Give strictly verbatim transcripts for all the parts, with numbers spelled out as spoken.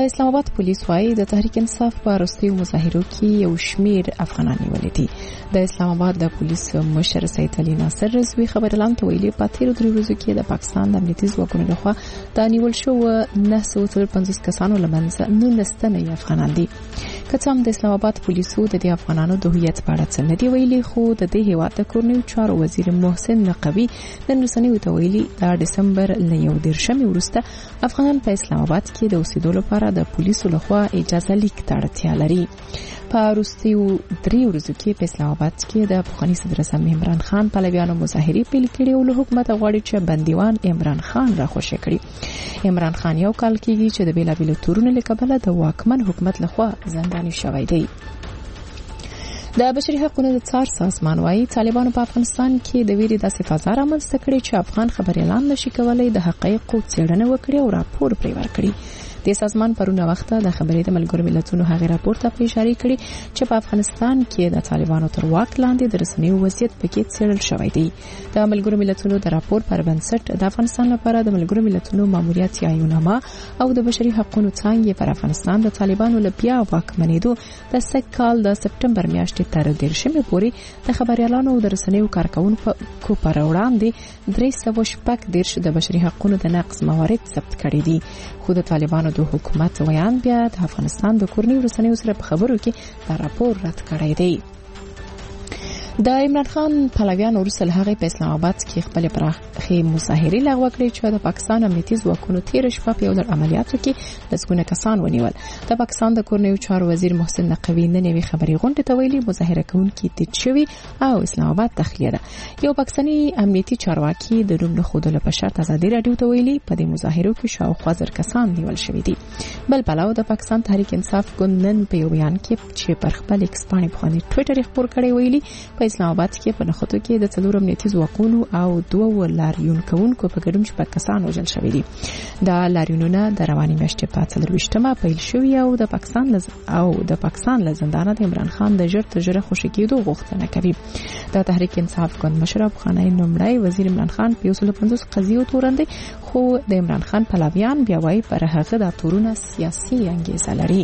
اسلام آباد پولیس وايي د تحریک انصاف په وروستیو مظاهرو کې یو شمیر افغانان نیولي دي. د اسلام آباد د پولیس مشر سید علي ناصر رضوي خبرلاند ته ویلي په تیرو درې ورځو کې د پاکستان د امنیتي ځواکونو لخوا د نیول شوو نه سوه پنځوس کسانو له منځه نولس تنه افغانان دي. که څه هم د اسلام آباد پولیسو د دې افغانانو د هویت په اړه څه نه دی ویلي، خو د دې هیواد د کورنیو چارو وزیر محسن نقوي د رسنیو ته ویلي د ډسمبر له یو دېرشمې وروسته افغانان په اسلام آباد کې د اوسېدو لپاره د پولیسو لخوا اجازه لیک ته اړتیا لري. په وروستیو درې ورځو کې په اسلام آباد کې د پخواني صدر اعظم عمران خان پلویانو مظاهرې پیل کړې او له حکومت غواړي چې بندیوان عمران خان راخوشي کړي. عمران خان یو کال کېږي چې د بیلابیلو تورونو له کبله د واکمن حکومت لخوا زنداني شوی دی. د بشري حقوقو د څار سازمان وايي طالبانو په افغانستان کې د ویرې داسې فضا رامنځته کړې چې افغان خبريالان نشي کولای د حقایقو څېړنه وکړي او راپور پرې ورکړي. د سازمان پرونه وخت د خبرې د ملګرو ملتونو هغه راپور ته اشاره کړې چې په افغانستان کې د طالبانو تر واک لاندې د رسنیو وضعیت پکې څېړل شوی دی. د ملګرو ملتونو د راپور پر بنسټ د افغانستان لپاره د ملګرو ملتونو ماموریت یایونامه او د بشري حقوقو څنګه پر افغانستان د طالبانو له بیا واکمنېدو د سکهال د سپټمبر میاشتې تر دېرشمې پورې د خبريالانو او د رسنیو کارکونکو پر وړاندې درې سوه شپږ دېرش د بشري حقوقو د نقض موارد ثبت کړي دي. خو د طالبانو د حکومت ویان بیا د افغانستان د کورنیو رسنیو سره په خبرو کې دا راپور رد کړی دی. د عمران خان پلویان ورسل هغه په اسلام آباد کې خپل پراخي مظاهرې لغوه کړې چې د پاکستان امنیتي ځواکونو تیر شپه په یو ډول عملیاتو کې لسګونه کسان ونیول. د پاکستان د کورنیو چارو وزیر محسن نقوي نن یې خبري غونډه ته ویلي مظاهره کوونکي تید شوي او اسلام آباد تخلیه ده. یو پاکستاني امنیتي چارواکي د نوم نه خودلو په شرط ازادي رادیو ته ویلي په دې مظاهرو کې شاوخوا زر کسان نیول شوي دي. بل پلاو د پاکستان تحریک انصاف ګوند نن په یو بیان کې چې پر خپل ایکس باندې په ټوئیټر خبر کړی ویلي په اسلام آباد کې په نخودو کې د څلور امنیتي ځواکونو او دوه لاریون کوونکو په ګډون شپږ کسان وژل شوي دي. دا لاریونونه د رواني میاشتې په څلرویشتمه پیل شوي او د پاکستان لز او د پاکستان له زندانه د عمران خان د ژر تر ژره خوشي کېدو غوښتنه کوي. د تحریک انصاف ګوند مشر افغاني نومړی وزیر عمران خان په یو سل پنځوس قضیو تورن دي، خو د عمران خان پلویان بیا وايي پر هغه د تورونه سیاسي انګیزه لري.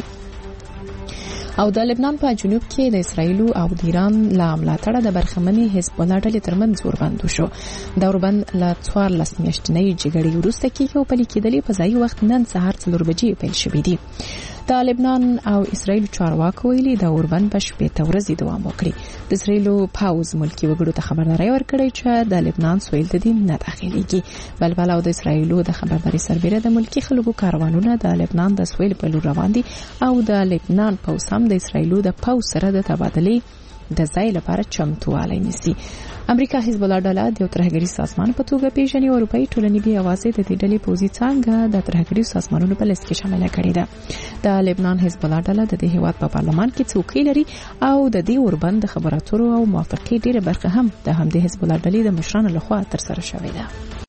او د لبنان په جنوب کې د اسرایل او د ایران له ملاتړه د برخمنې حزب الله ډلې ترمنځ اوربند شو. دا اوربند له څوارلس میاشتنۍ جګړې وروسته کې یو پلي کېدلی په ځای وخت نن سهار څلور بجې پیل شوی دی. د لبنان او اسرایل چارواکو ویلي د اوربند په شپږ ورځې دوام وکړي. د اسرایل پاوز ملکی وګړو ته خبرداري ورکړې چې د لبنان سویل ته دین نه داخليږي. بل بل او د اسرایل د خبرداري سربېره د ملکی خلکو کاروانونه د لبنان د سویل په لور روان دي او د لبنان پوځ هم د اسرایل د پاوز سره د تبادلې د ځای لپاره چمتووالی نیسي. امریکا حزب الله ډله د یو ترهګري سازمان په توګه پیژني او اروپאי ټولنې بیا आवाज د دې ډلې پوځي څنګه د ترهګري سازمانونو په لیست کې شامل کړي ده. د لبنان حزب الله ډله د دې هیواد په پارلمان کې څوکۍ لري او د دې اوربند خبرو اترو او موافقې ډیره برخه هم د همدې حزب الله ډلې د مشرانو لخوا تر سره شوې ده.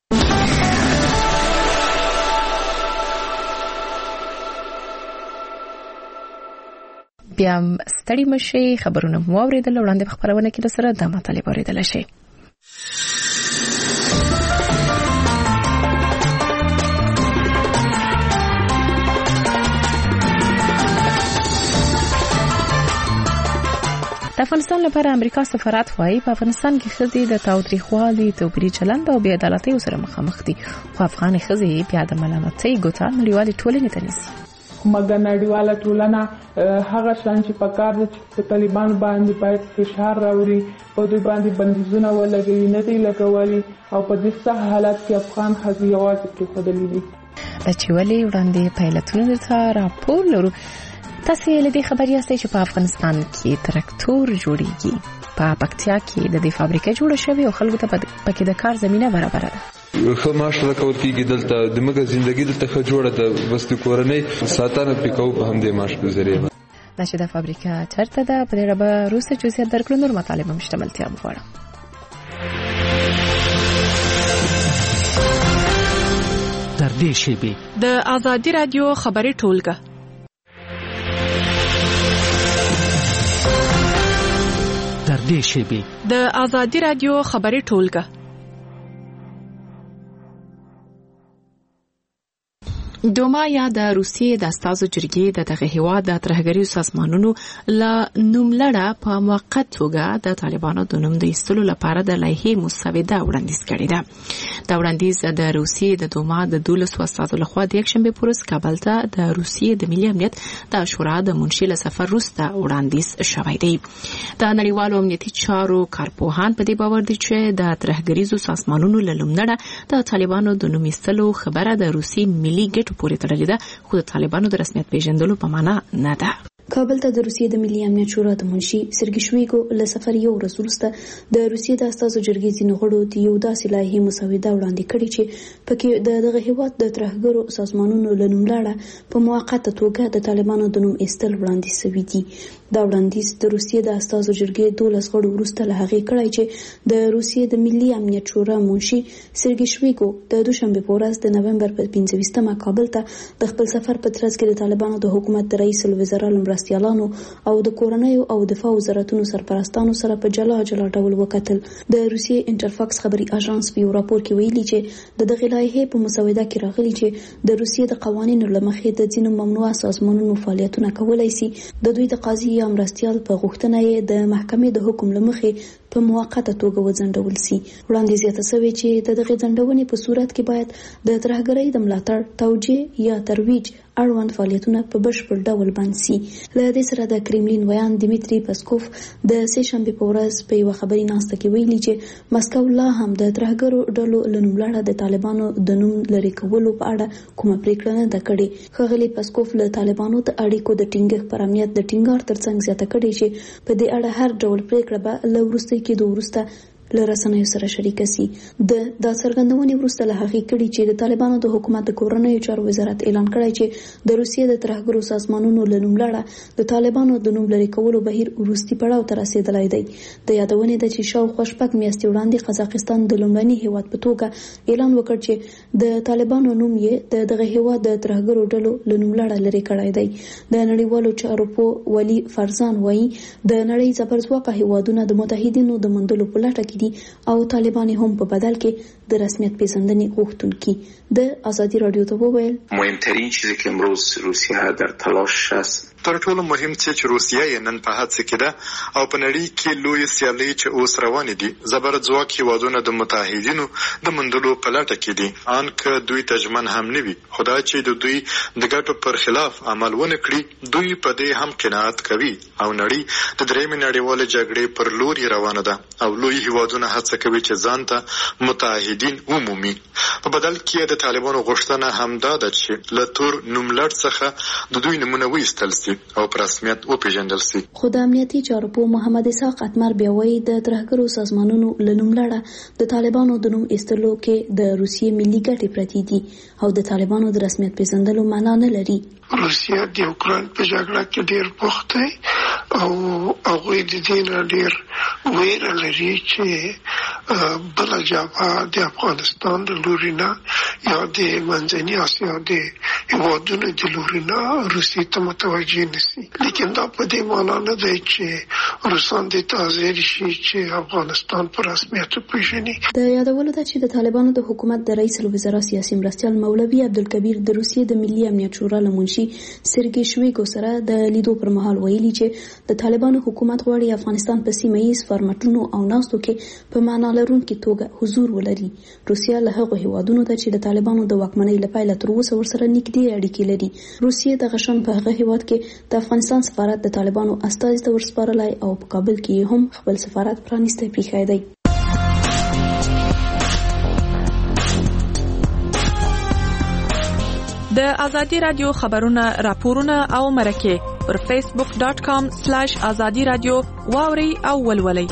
بیا ستړي مشي خبرونه مو اوریدل وړاندې په خبرونه کې سره د مطالب اوریدل شي. د افغانستان لپاره امریکا سفارت وايي په افغانستان کې ښځې د تاوتریخوالي توپیري چلند او بې عدالتۍ سره مخامخ دي، خو افغان ښځې بیا د ملامتۍ ګوته نړیوالې ټولنې ته نیسي. مګر نړیواله ټولنه هغه شان چې په کار ده چې په طالبان باندې باید فشار راوړي، په دوی باندې بندیزونه ولګوي، نه دی لګولي او په دې سخت حالت کې افغان ښځې یوازې پرېښودلې دي. دا چې ولې وړاندې پیلتونه درته راپور لرو. تاسو له دې خبرې یاستئ چې په افغانستان کې تراکتور جوړیږي. په پکتیا کې د دې فابریکه جوړه شوې او خلکو ته پکې د کار زمينه برابر ده. خو ماشاءالله کول کېږي دلته د مګه ژوندۍ دلته خو جوړه ده، بس د کورنۍ ساتنه پکاو په هم دې ماش په ذریعہ. دا چې د فابریکه چرته ده په دې ربه روسه جزئیات درکړو نور مطالب مشتملتیا وغواړم. تر دې شی د آزادی رادیو خبري ټولګه تر دې شی د آزادی رادیو خبري ټولګه دوما یا د روسیې د استازو جرګې د دغه هیواد د ترهګریو سازمانونو له نوملړه په موقت توګه د طالبانو د نوم د ایستلو لپاره د لایحې مسوده وړاندیز کړې ده. دا وړاندیز د روسیې د دوما د دولسو استازو لخوا د یکشنبه په ورځ کابل ته د روسیې د ملي امنیت د شورا د منشي له سفر وروسته وړاندیز شوی دی. د نړیوالو امنیتي چارو کارپوهان په دې باور دي چې د ترهګریزو سازمانونو له نوملړه د طالبانو د نوم ایستلو خبره د روسیې ملي ګټو پورې تړلې ده، خو د طالبانو د رسمیت پیژندلو په معنا نه ده. کابل ته د روسیې د ملي امنیت شورا د منشي سرګي شویګو له سفر یو ورځ وروسته د روسیې د استازو جرګې ځینو غړو ته یو داسې لایحې مسوده وړاندې کړې چې پکې د دغه هیواد د ترهګرو سازمانونو له نوملړه په موقته توګه د طالبانو د نوم ایستل وړاندیز شوی دی. دا وړاندیز د روسیې د استازو جرګې دولس غړو وروسته له هغې کړی چې د روسیې د ملي امنیت شورا منشي سرګي شویګو د دوشنبه په ورځ د نومبر په پنځه ویشتمه کابل ته د خپل سفر په ترڅ کې د طالبانو د حکومت د رئیس الوزرا مرستیالانو او د کورنیو او دفاع وزارتونو سرپرستانو سره په جلا جلا ډول وکتل. د روسیې انټرفاکس خبري اژانس په یو راپور کې ویلي چې د دغه لایحې په مسوده کې راغلي چې د روسیې د قوانینو له مخې د ځینو ممنوعه سازمانونو فعالیتونه کولای شي د دوی د قاضي یا مرستیال په غوښتنه یې د محکمې د حکم له مخې په موقته توګه وځنډول شي. وړاندې زیاته شوې چې د دغه ځنډونې په صورت کې باید د ترهګرۍ د ملاتړ، توجیه یا ترویج اړوند فعالیتونه په بشپړ ډول بند شي. له دې سره د کرملین ویان دیمیتری پسکوف د سه شنبه په ورځ په یو خبري ناسته کې ویلي چې مسکو لا هم د ترهګرو ډلو له نوملړه د طالبانو د نوم لري کولو په اړه کومه پریکړه نه ده کړې. ښاغلي پسکوف له طالبانو د اړیکو د ټینګښت پر امنیت د ټینګار ترڅنګ زیاته کړې چې په دې اړه هر ډول پریکړه به له وروسته کېدو وروسته له رسنیو سره شریک شي. د دا څرګندونې وروسته له هغې کړي چې د طالبانو د حکومت د کورنیو چارو وزارت اعلان کړی چې د روسیې د ترهګرو سازمانونو له نوملړه د طالبانو د نوم لري کولو بهیر وروستي پړاو ته رسیدلی دی. د یادونې ده چې شاوخوا شپږ میاشتې وړاندې قزاقستان د لومړني هیواد په توګه اعلان وکړ چې د طالبانو نوم یې د دغه هیواد د ترهګرو ډلو له نوملړه لري کړی دی. د نړیوالو چارو په ولی فرزان وایي د نړۍ زبرځواکه هیوادونه د متحدینو د موندلو په لټه کې دي او طالبان هم په بدل کې د رسمیت پیژندنې غوښتونکي. د آزادی رادیو ته وویل مهمترین چیزی که امروز روسیه در تلاش است تر ټولو مهم څه چې روسیه یې نن په هڅه کې ده او په نړۍ کې لوی سیالۍ چې اوس روانې دي زبرځواک هیوادونه د متحدینو د موندلو په لټه کې دي، ان که دوی ته ژمن هم نه وي. خو دا چې د دوی د ګټو پر خلاف عمل ونه کړي، دوی په دې هم قناعت کوي او نړۍ د درېیمې نړیوالې جګړې پر لور روانه ده او لوی هیوادونه هڅه کوي چې ځان ته متحدین ومومي. په بدل کې د طالبانو غوښتنه همدا ده چې له تور نوملړ څخه د دوی نومونه وایستل شي او په رسمیت وپیژندل شي. خو د امنیتي چارو په محمد اسحاق اتمر بیا وایي د ترهګرو سازمانونو له نوملړه د طالبانو د نوم ایستلو کې د روسیې ملي ګټې پرتې دي او د طالبانو د رسمیت پیژندلو معنا نه لري. روسیه د اوکراین په جګړه کې ډیر بوخت دی او هغوی د دې نه ډیر ویره لري چې بله جبهه د افغانستان د لوري نه یا د منځني اسیا د هیوادونو د لوري نه روسیې ته متوجه نشي. لیکن دا په دې معنا نه دی چې روسان دې ته حاضر شي چې افغانستان په رسمیت وپېژني. د یادولو ده چې د طالبانو د حکومت د رئیس الوزرا سیاسي مرستیال مولوي عبدالکبیر د روسیې د ملي امنیت شورا له منشي سرګي شویګو سره د لیدو پر مهال ویلي چې د طالبانو حکومت غواړي افغانستان په سیمه ییز فارمټونو او ناستو کې په معنا لرونکي توګه حضور ولري. روسیه له هغو هیوادونو ته چې د طالبانو د واکمنۍ له پیله تر اوسه ورسره نږدې اړیکې لري. روسیې د غشن په هغه هیواد کې د افغانستان سفارت د طالبانو استازي ته ورسپارلی او په کابل کې هم خپل سفارت پرانیستی پریښی دی. د آزادی رادیو خبرونه، راپورونه او مرکه پر فیسبوک ډاٹ کام سلیش آزادی رادیو واوري او ولولئ.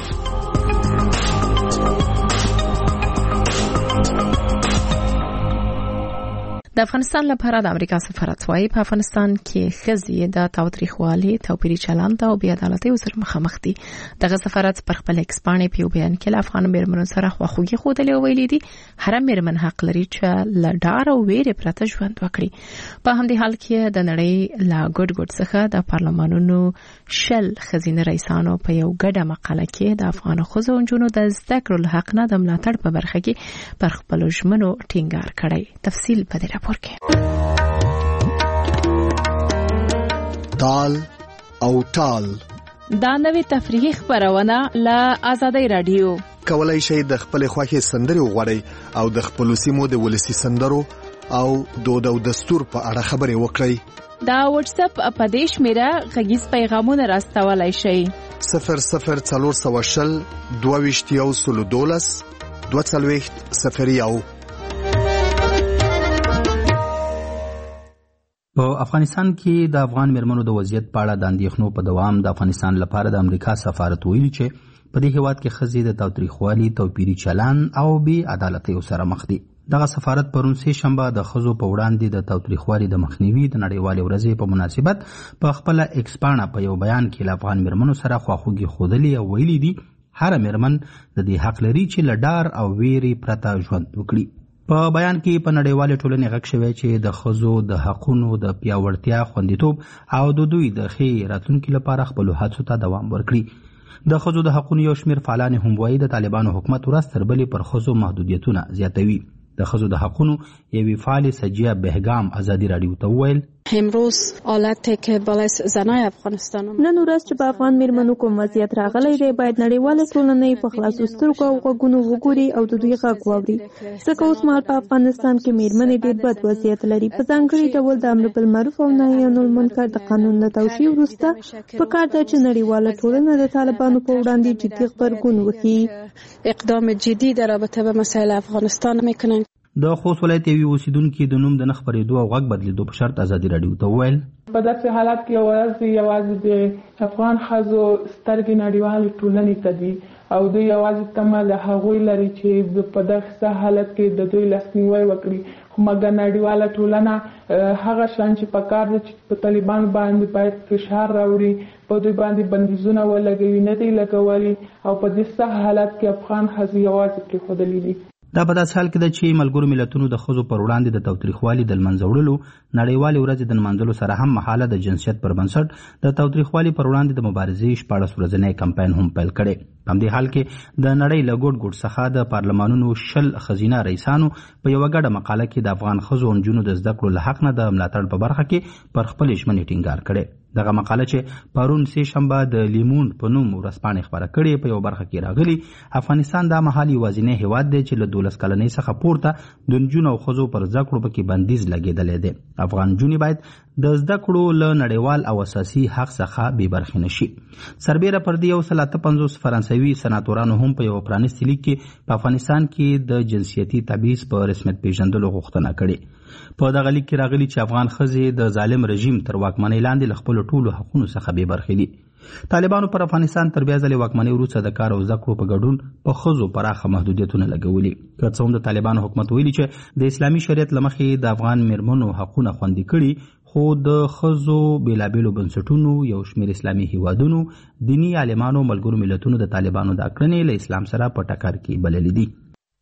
د افغانستان لپاره د امریکا سفارت وايي په افغانستان کې ښځې د تاوتریخوالي، توپیري چلند او بې عدالتۍ سره مخامخ دي. دغه سفارت پر خپل ایکس پاڼې په یو بیان کې له افغان میرمنو سره خواخوږي ښودلې او ویلي دي هر میرمن حق لري چې له ډار او ویرې پرته ژوند وکړي. په همدې حال کې د نړۍ له ګډ ګډ څخه د پارلمانونو شل ښځینه رئیسانو په یو ګډه مقاله کې د افغان ښځو او نجونو د زده کړو له حق نه د ملاتړ په برخه کې پر خپلو ژمنو ټینګار کړی. تفصیل په دې راپور کې. تال او ټال. دا نوې تفریحي خبرونه له آزادۍ رادیو. کولای شئ د خپل خوښي سندري وغواړئ او د خپل سیمو د ولسی سندرو او دود او دستور په اړه خبرې وکړئ. دا واتس اپ اپدیش میرا غږیز پیغامونه راستولای شئ. صفر صفر څلور سوه شل دوه ویشت یو سلو دولس دوه څلوېښت صفر یو. په افغانستان کې د افغان میرمنو د وضعیت په اړه د اندېښنو په دوام د افغانستان لپاره د امریکا سفارت ویلي چې په دې هیواد کې ښځې د تاوتریخوالي، توپیري چلن او بې عدالتیو سره مخ دي. دغه سفارت پرون سه شنبه د ښځو په وړاندې د تاوتریخوالي د مخنیوي د نړیوالې ورځې په مناسبت په خپله ایکس پاڼه په یو بیان کې له افغان میرمنو سره خواخوږي ښودلې او ویلي دي هر میرمن د دې حق لري چې له ډار او ویرې پرته ژوند وکړي. په بیان کې په نړیوالې ټولنې غږ شوی چې د ښځو د حقونو د پیاوړتیا، خوندیتوب او د دوی د ښې راتلونکي لپاره خپلو هڅو ته دوام ورکړي. د ښځو د حقونو یو شمېر فعالان هم وایي د طالبانو حکومت ورځ تر بلې پر ښځو محدودیتونه زیاتوي. د ښځو د حقونو یوې فعالې سجیه بهګام ازادي راډیو ته وویل امروز حالتی که بالای زنای افغانستان نن ورځ چې په افغان میرمنو کوم وضعیت راغلی دی باید نړیواله ټولنه په خلاصو سترګو او غوږونو وګوري او د دوی غږ واوري، ځکه اوس مهال په افغانستان کې میرمنې ډېر بد وضعیت لري. په ځانګړي ډول د امر بالمعروف او نهي عن المنکر د قانون له توشیح وروسته پکار ده چې نړیواله ټولنه د طالبانو په وړاندې جدي غبرګون وکړي، اقدام جدي در رابطه به مسائل افغانستان میکنن. د خوست ولایت یوې اوسیدونکي د نوم د نه خپرېدو او غږ بدلېدو په شرط ازادي راډیو ته وویل په داسې حالت کې یوازې یوازې د افغان ښځو سترګې نړیوالې ټولنې ته دي او دوی یوازې تمه له هغوی لري چې په دغه حالت کې د دوی لاسنیوی وکړي. خو مګر نړیواله ټولنه هغه شان چې په کار ده چې په طالبان باندې باید فشار راوړي، په دوی باندې بندیزونه ولګوي، نه دی لګولي او په دې سخت حالت کې افغان ښځې یوازې پرېښودلي دي. دا په داسې حال کې ده چې ملګرو ملتونو د ښځو پر وړاندې د تاوتریخوالي د لمنځه وړلو نړیوالې ورځې د نمانځلو سره هم مهاله د جنسیت پر بنسټ د تاوتریخوالي پر وړاندې د مبارزې شپاړس ورځنی کمپاین هم پیل کړی. په همدې حال کې د نړۍ له ګوټ ګوټ څخه د پارلمانونو شل ښځینه رئیسانو په یوه ګډه مقاله کې د افغان ښځو او نجونو د زده کړو له حق نه د ملاتړ په برخه کې پر خپلې ژمنې ټینګار کړی. دغه مقاله چې پرون سه شنبه د لیموند په نوم ورځپاڼې خپره کړې په یو برخه کې راغلي افغانستان دا مهال یوازینی هیواد دی چې له دولس کلنۍ څخه پورته د نجونو او ښځو پر زده کړو پکې بندیز لګېدلی دی. افغان نجونې باید د زده کړو له نړیوال او اساسي حق څخه بې برخې نشي. سربیره پر دې یو سل اته پنځوس فرانسوي سناتورانو هم په یو پرانیستي لیک کې په افغانستان کې د جنسیتي تبعیض په رسمیت پیژندلو غوښتنه کړې. په دغه لیک کې راغلي چې افغان ښځې د ظالم رژیم تر واکمنۍ لاندې له خپلو ټولو حقونو څخه بې برخې دي. طالبانو پر افغانستان تر بیا ځلې واکمنۍ وروسته د کار او زده کړو په ګډون په ښځو پراخه محدودیتونه لګولي. که څه هم د طالبانو حکومت ویلي چې د اسلامي شریعت له مخې د افغان میرمنو حقونه خوندي کړي، خو د ښځو بېلابېلو بنسټونو، یو شمېر اسلامي هیوادونو، دیني عالمانو، ملګرو ملتونو د طالبانو د کړنې له اسلام سره په ټکر کې بللي دي.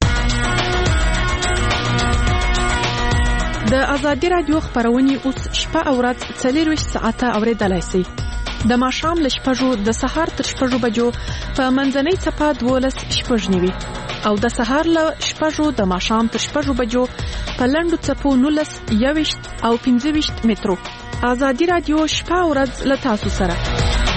د ازادي راډیو خبرونه اوس شپه او ورځ څلورویشت ساعته اوریدلای شئ. د ماښام له شپږو د سهار تر شپږو بجو په منځنۍ څپه دولس شپږ نیوي او د سهار له شپږو د ماښام تر شپږو بجو په لنډو څپو نولس یوویشت او پنځه ویشت مترو. ازادي راډیو شپه او ورځ له تاسو سره.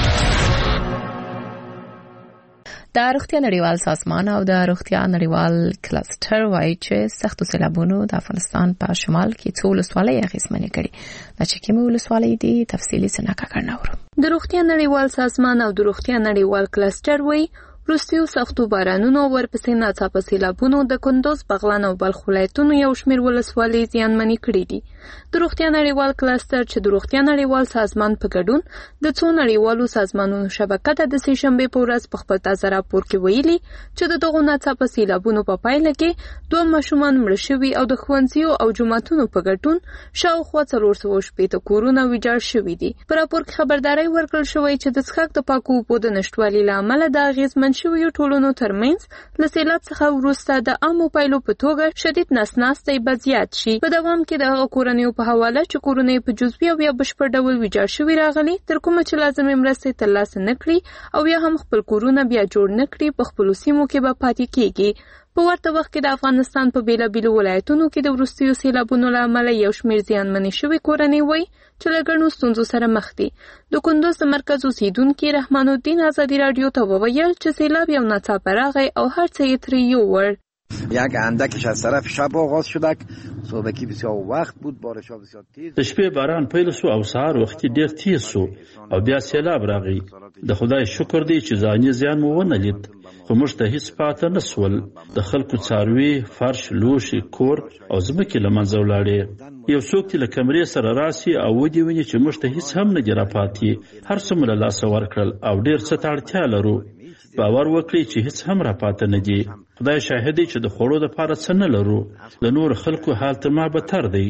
د روغتیا نړیوال سازمان او د روغتیا نړیوال کلستر وایي چې سختو سیلابونو د افغانستان په شمال کې څو ولسوالۍ اغېزمنې کړي. دا چې کومې ولسوالۍ دي تفصیلي سناکا کړناورو. د روغتیا نړیوال سازمان او د روغتیا نړیوال کلستر وایي وروستیو سختو بارانونو ورپسې ناڅاپه سیلابونو د کندوز، بغلان او بلخ ولایتونو یو شمېر ولسوالۍ زیانمنې کړي دي. د روغتیا نړیوال کلستر چې د روغتیا نړیوال سازمان په ګډون د څو نړیوالو سازمانونو شبکه ده د سې شنبې په ورځ په خپل تازه راپور کې ویلي چې د دغو ناڅاپه سیلابونو په پایله کې دوه ماشومان مړه شوي او د ښوونځیو او جوماتونو په ګډون شاوخوا څلور سوه شپېته کورونه ویجاړ شوي دي. په راپور کې خبرداری ورکړل شوی چې د څښاک د پاکو اوبو د نشتوالي له امله د اغېزمن شویو ټولنو ترمنځ له سیلاب څخه وروسته د عامو پایلو په توګه شدید نسناستی به زیات شي. په دوام کې د هغو کورنیو په حواله چې کورونه یې په جزوي او یا بشپړ ډول ویجاړ شوي راغلي تر کومه چې لازمې مرستې ترلاسه نه کړي او یا هم خپل کورونه بیا جوړ نه کړي په خپلو سیمو کې به پاتې کېږي. په ورته وخت کې د افغانستان په بیلابیلو ولایتونو کې د وروستیو سیلابونو له امله یو شمېر زیانمنې شوې کورنۍ وایي چې له ګڼو ستونزو سره مخ دي. د کندوز د مرکز اوسیدونکي رحمان الدین ازادي راډیو ته وویل چې سیلاب یو ناڅاپه راغی او هر څه یې ترې یووړ. یک اندکش از طرف شب آغاز شدک صبحکی بسیار وقت بود بارش‌ها بسیار تیز. د شپې باران پیل شو او سهار وختي ډیر تیز شو او بیا سیلاب راغی. د خدای شکر دی چې ځاني زیان مو ونه لید خو موږ ته هیڅ پاته نه سول. د خلکو څاروي فرش لوښي کور او ځمکې له منځه ولاړې. یو څوک چې له کمرې سره راسي او ودې ویني چې موږ ته هیڅ هم نه دي راپاتې. هر څه مو له لاسه ورکړل او ډیر څه ته اړتیا لرو. باور وکړئ چې هیڅ هم راپاته نه دي. خدای شاهد دی چې د خوړو دپاره څه نه لرو. د نور خلکو حال تر ما بدتر دی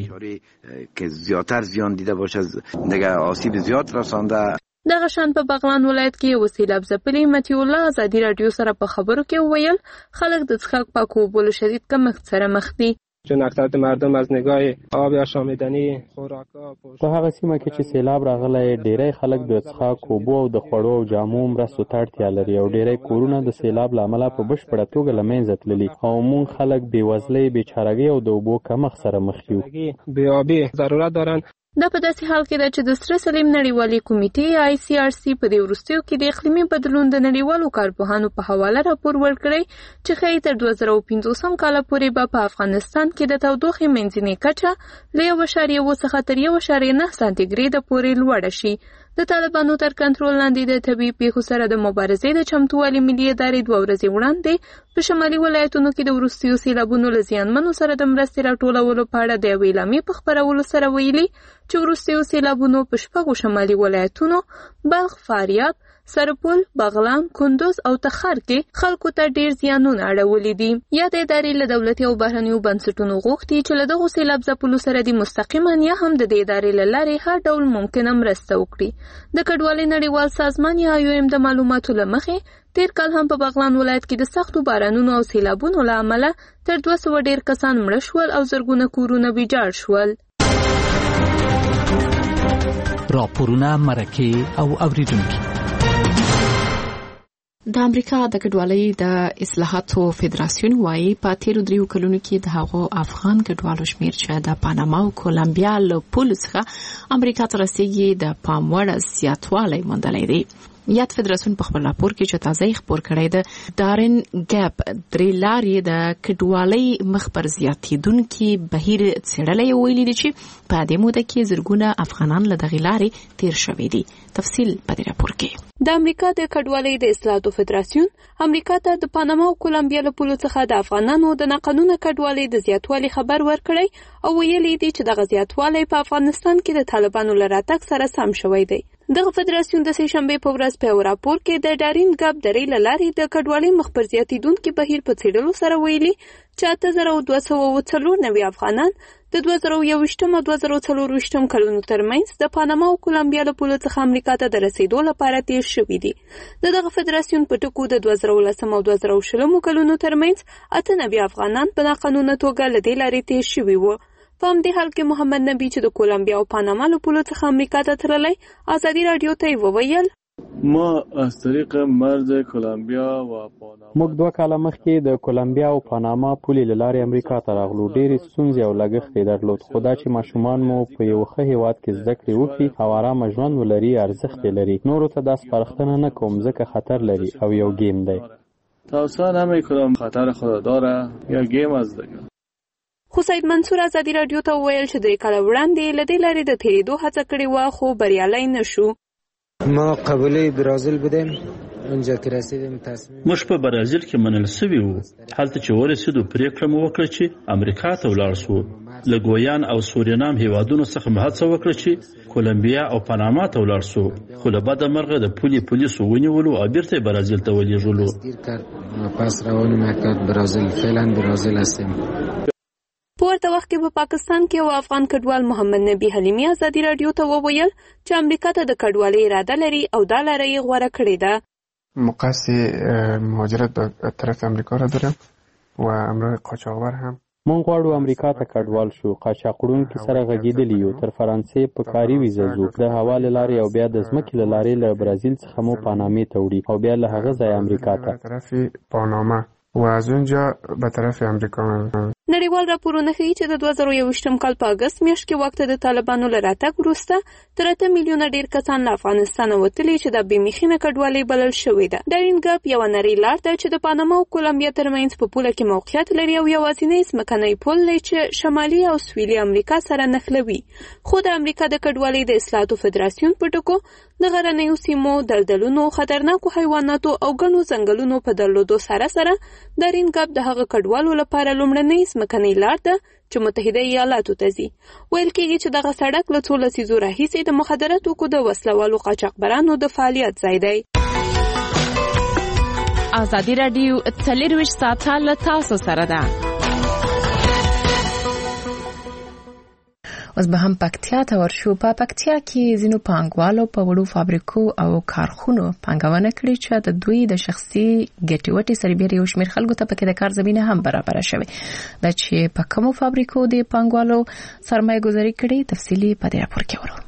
که زیاتر زیان دیده باشه دیگه آسیب زیاد رسانده. دغه شان په بغلان ولایت کې یو سیلاب ځپلي مطیع الله ازادي راډیو سره په خبرو کې وویل خلک د څښاک پاکو اوبو له شدید کمښت سره مخ دي. چون اکثریت مردم از نگاه آب آشامیدنی خوراکا په هغه سیمه کې چې سیلاب راغلی ډیری خلک د څښاک اوبو او د خوړو او جامو مرستو ته اړتیا لري او ډیری کورونه د سیلاب له امله په بشپړه توګه له منځه تللي او موږ خلک بېوزلۍ بېچارهګۍ او د اوبو کمښت سره مخ یو. بېآبي ضرورت دارن. دا په داسې حال کې ده چې د سره سلیم نړیوالې کمیټې آی سی آر سی په دې وروستیو کې د اقلیمي بدلون د نړیوالو کارپوهانو په حواله راپور ورکړی چې ښایي تر دوه زره پنځوسم کاله پورې به په افغانستان کې د تودوخې منځنۍ کچه له یو اعشاریه اووه څخه تر یو اعشاریه نهه سانتي پورې لوړه شي. د طالبانو تر کنټرول لاندې د طبیعي پیښو سره د مبارزې د چمتووالي ملي ادارې دوه ورځې وړاندې په شمالي ولایتونو کې د وروستیو سیلابونو له زیانمنو سره د مرستې راټولولو په اړه د یوې اعلامیې په خپرولو سره ویلي چې وروستیو سیلابونو په شپږو شمالي ولایتونو بلخ، فاریاب، سرپل، بغلان، کندوز او تخار کې خلکو ته ډیر زیانونه اړولي دي. یا د ادارې له دولتي او بهرنیو بنسټونو غوښتي چې له دغو سیلاب ځپلو سره د مستقیما یا هم د دې ادارې له لارې هر ډول ممکنه مرسته وکړي. د کډوالۍ نړیوال سازمان یا یو ایم د معلوماتو له مخې تیر کال هم په بغلان ولایت کې د سختو بارانونو او سیلابونو له امله تر دوه سوه ډیر کسان مړه شول او زرګونه کورونه ویجاړ شول. راپورونه، مرکې او اوریدونکي. د امریکا د کډوالۍ د اصلاحاتو فدراسیون وايي په تیرو دریو کلونو کې د هغو افغان کډوالو شمیر چې د پاناما او کولمبیا له پولو څخه امریکا ته رسیږي د پام وړ زیاتوالی موندلی دی. یاد فدراسیون په خپل راپور کې چې تازه خبر کړی د دارن ګاپ درې لارې د کډوالۍ مخ پر زیاتیدونکي بهیر څېړلی ویلي دي چې په دې موده کې زرګونه افغانان له دغې لارې تیر شوي دي. تفصیل په دې راپور کې. د امریکا د کډوالۍ د اصلاحاتو فدراسیون امریکا ته د پاناما او کولمبیا له پولو څخه د افغانانو د ناقانونه کډوالۍ د زیاتوالي خبر ورکړی او ویلي دي چې دغه زیاتوالی په افغانستان کې د طالبانو له راتګ سره سم شوی دی. دغه فدراسیون د سې شنبې په ورځ په راپور کې د ډارین ګاپ درې له لارې د کډوالۍ مخ پر زیاتیدونکي بهیر په څېړلو سره ویلي چې اته زره دوه سوه اووه څلور نوي افغانان د دوه زره یوویشتم او دوه زره څلورویشتم کلونو ترمنځ د پاناما او کولمبیا له پولو څخه امریکا ته د رسیدو لپاره تیر شوي دي. د دغه فدراسیون په ټکو د دوه زره اوولسم او دوه زره شلم کلونو ترمنځ اته نوي افغانان په ناقانونه توګه له دې لارې تیر شوي وو. په همدې حال کې محمد نبی چې د کولمبیا او پاناما له پولو څخه امریکا ته تللی ازادي راډیو ته یې وویل ما از طریق مرز کولمبیا و پاناما موږ دوه کاله مخکې د کولمبیا او پاناما پولې له لارې امریکا ته راغلو. ډېرې ستونزې او لګښت یې درلود، خو دا چې ماشومان مو په یو ښه هېواد کې زده کړې وکړي او ارامه ژوند ولري ارزښت یې لري. نورو ته دا سپارښتنه نه کوم ځکه خطر لري او یو گیم دی. توصیه نمی‌کنم، خطر خود داره یا گیم است دیگه. خو سید منصور ازادي راډیو ته وویل چې درې کاله وړاندې له دې لارې د تېرېدو هڅه کړې وه خو بریالی نه شو. ما قبله برازیل بودم اونجا که رسیدم تصمیم موږ په برازیل کې منل سوي وو. هلته چې ورسېدو پرېکړه مو وکړه چې امریکا ته ولاړ سو. له ګویان او سورینام هیوادونو څخه مو هڅه وکړه چې کولمبیا او پاناما ته ولاړ سو، خو له بده مرغه د پولې پولیسو ونیولو او بیرته برازیل ته ولېږلو. پس روانه مکتب برازیل فعلا برازیل هستیم. په ورته وخت کې په پاکستان کې یو افغان کډوال محمد نبی حلیمي ازادي راډیو ته وویل چې امریکا ته د کډوالۍ اراده لري او دا لاره یې غوره کړې ده. مقصد مهاجرت به طرف امریکا را دارم و امرای قاچاقبر هم مونږ غواړو امریکا ته کډوال شو. قاچاقړونکي سره غږېدلي یو. تر فرانسې په کاري ویزه ځو. د هوا له لارې او بیا د ځمکې له لارې له برازیل څخه مو پانامې ته وړي او بیا له هغه ځایه امریکا ته. طرف پاناما و از اونجا به طرف امریکا میرن. نړیوال راپورونه ښیي چې د دوه زره یوویشتم کال په اګست میاشت کې وخت د طالبانو له راتګ وروسته تر اته میلیونه ډیر کسان له افغانستانه وتلي چې د بېمیخینه کډوالۍ بلل شوې ده. ډارین ګپ یوه نرۍ لار ده چې د پاناما او کولمبیا ترمنځ په پوله کې موقعیت لري او یوازینی ځمکنی پل دی چې شمالي او سویلي امریکا سره نښلوي. خو د امریکا د کډوالۍ د اصلاحاتو فدراسیون په ټکو د غرنیو سیمو دلدلونو، خطرناکو حیواناتو او ګڼو ځنګلونو په درلودو سره سره ډارین ګپ د هغه کډوالو لپاره لومړنۍ ځمکنۍ لار ده چې متحده ایالاتو ته ځي. ویل کېږي چې دغه سړک له څو لسیزو راهیسې د مخدره توکو د وسلوالو قاچاقبرانو د فعالیت ځای دی. ازادي راډیو څلرویشت ساعته له تاسو سره ده. اوس به هم پکتیا ته ورشو. په پکتیا کې ځینو پانګوالو په وړو فابریکو او کارخونو پانګونه کړې چې د دوی د شخصي ګټې وټې سربېره یو شمېر خلکو ته پکې د کار زمینه هم برابره شوې ده. چې په کومو فابریکو د پانګوالو سرمایه ګذاري کړې تفصیلي په دې راپور کې ورو.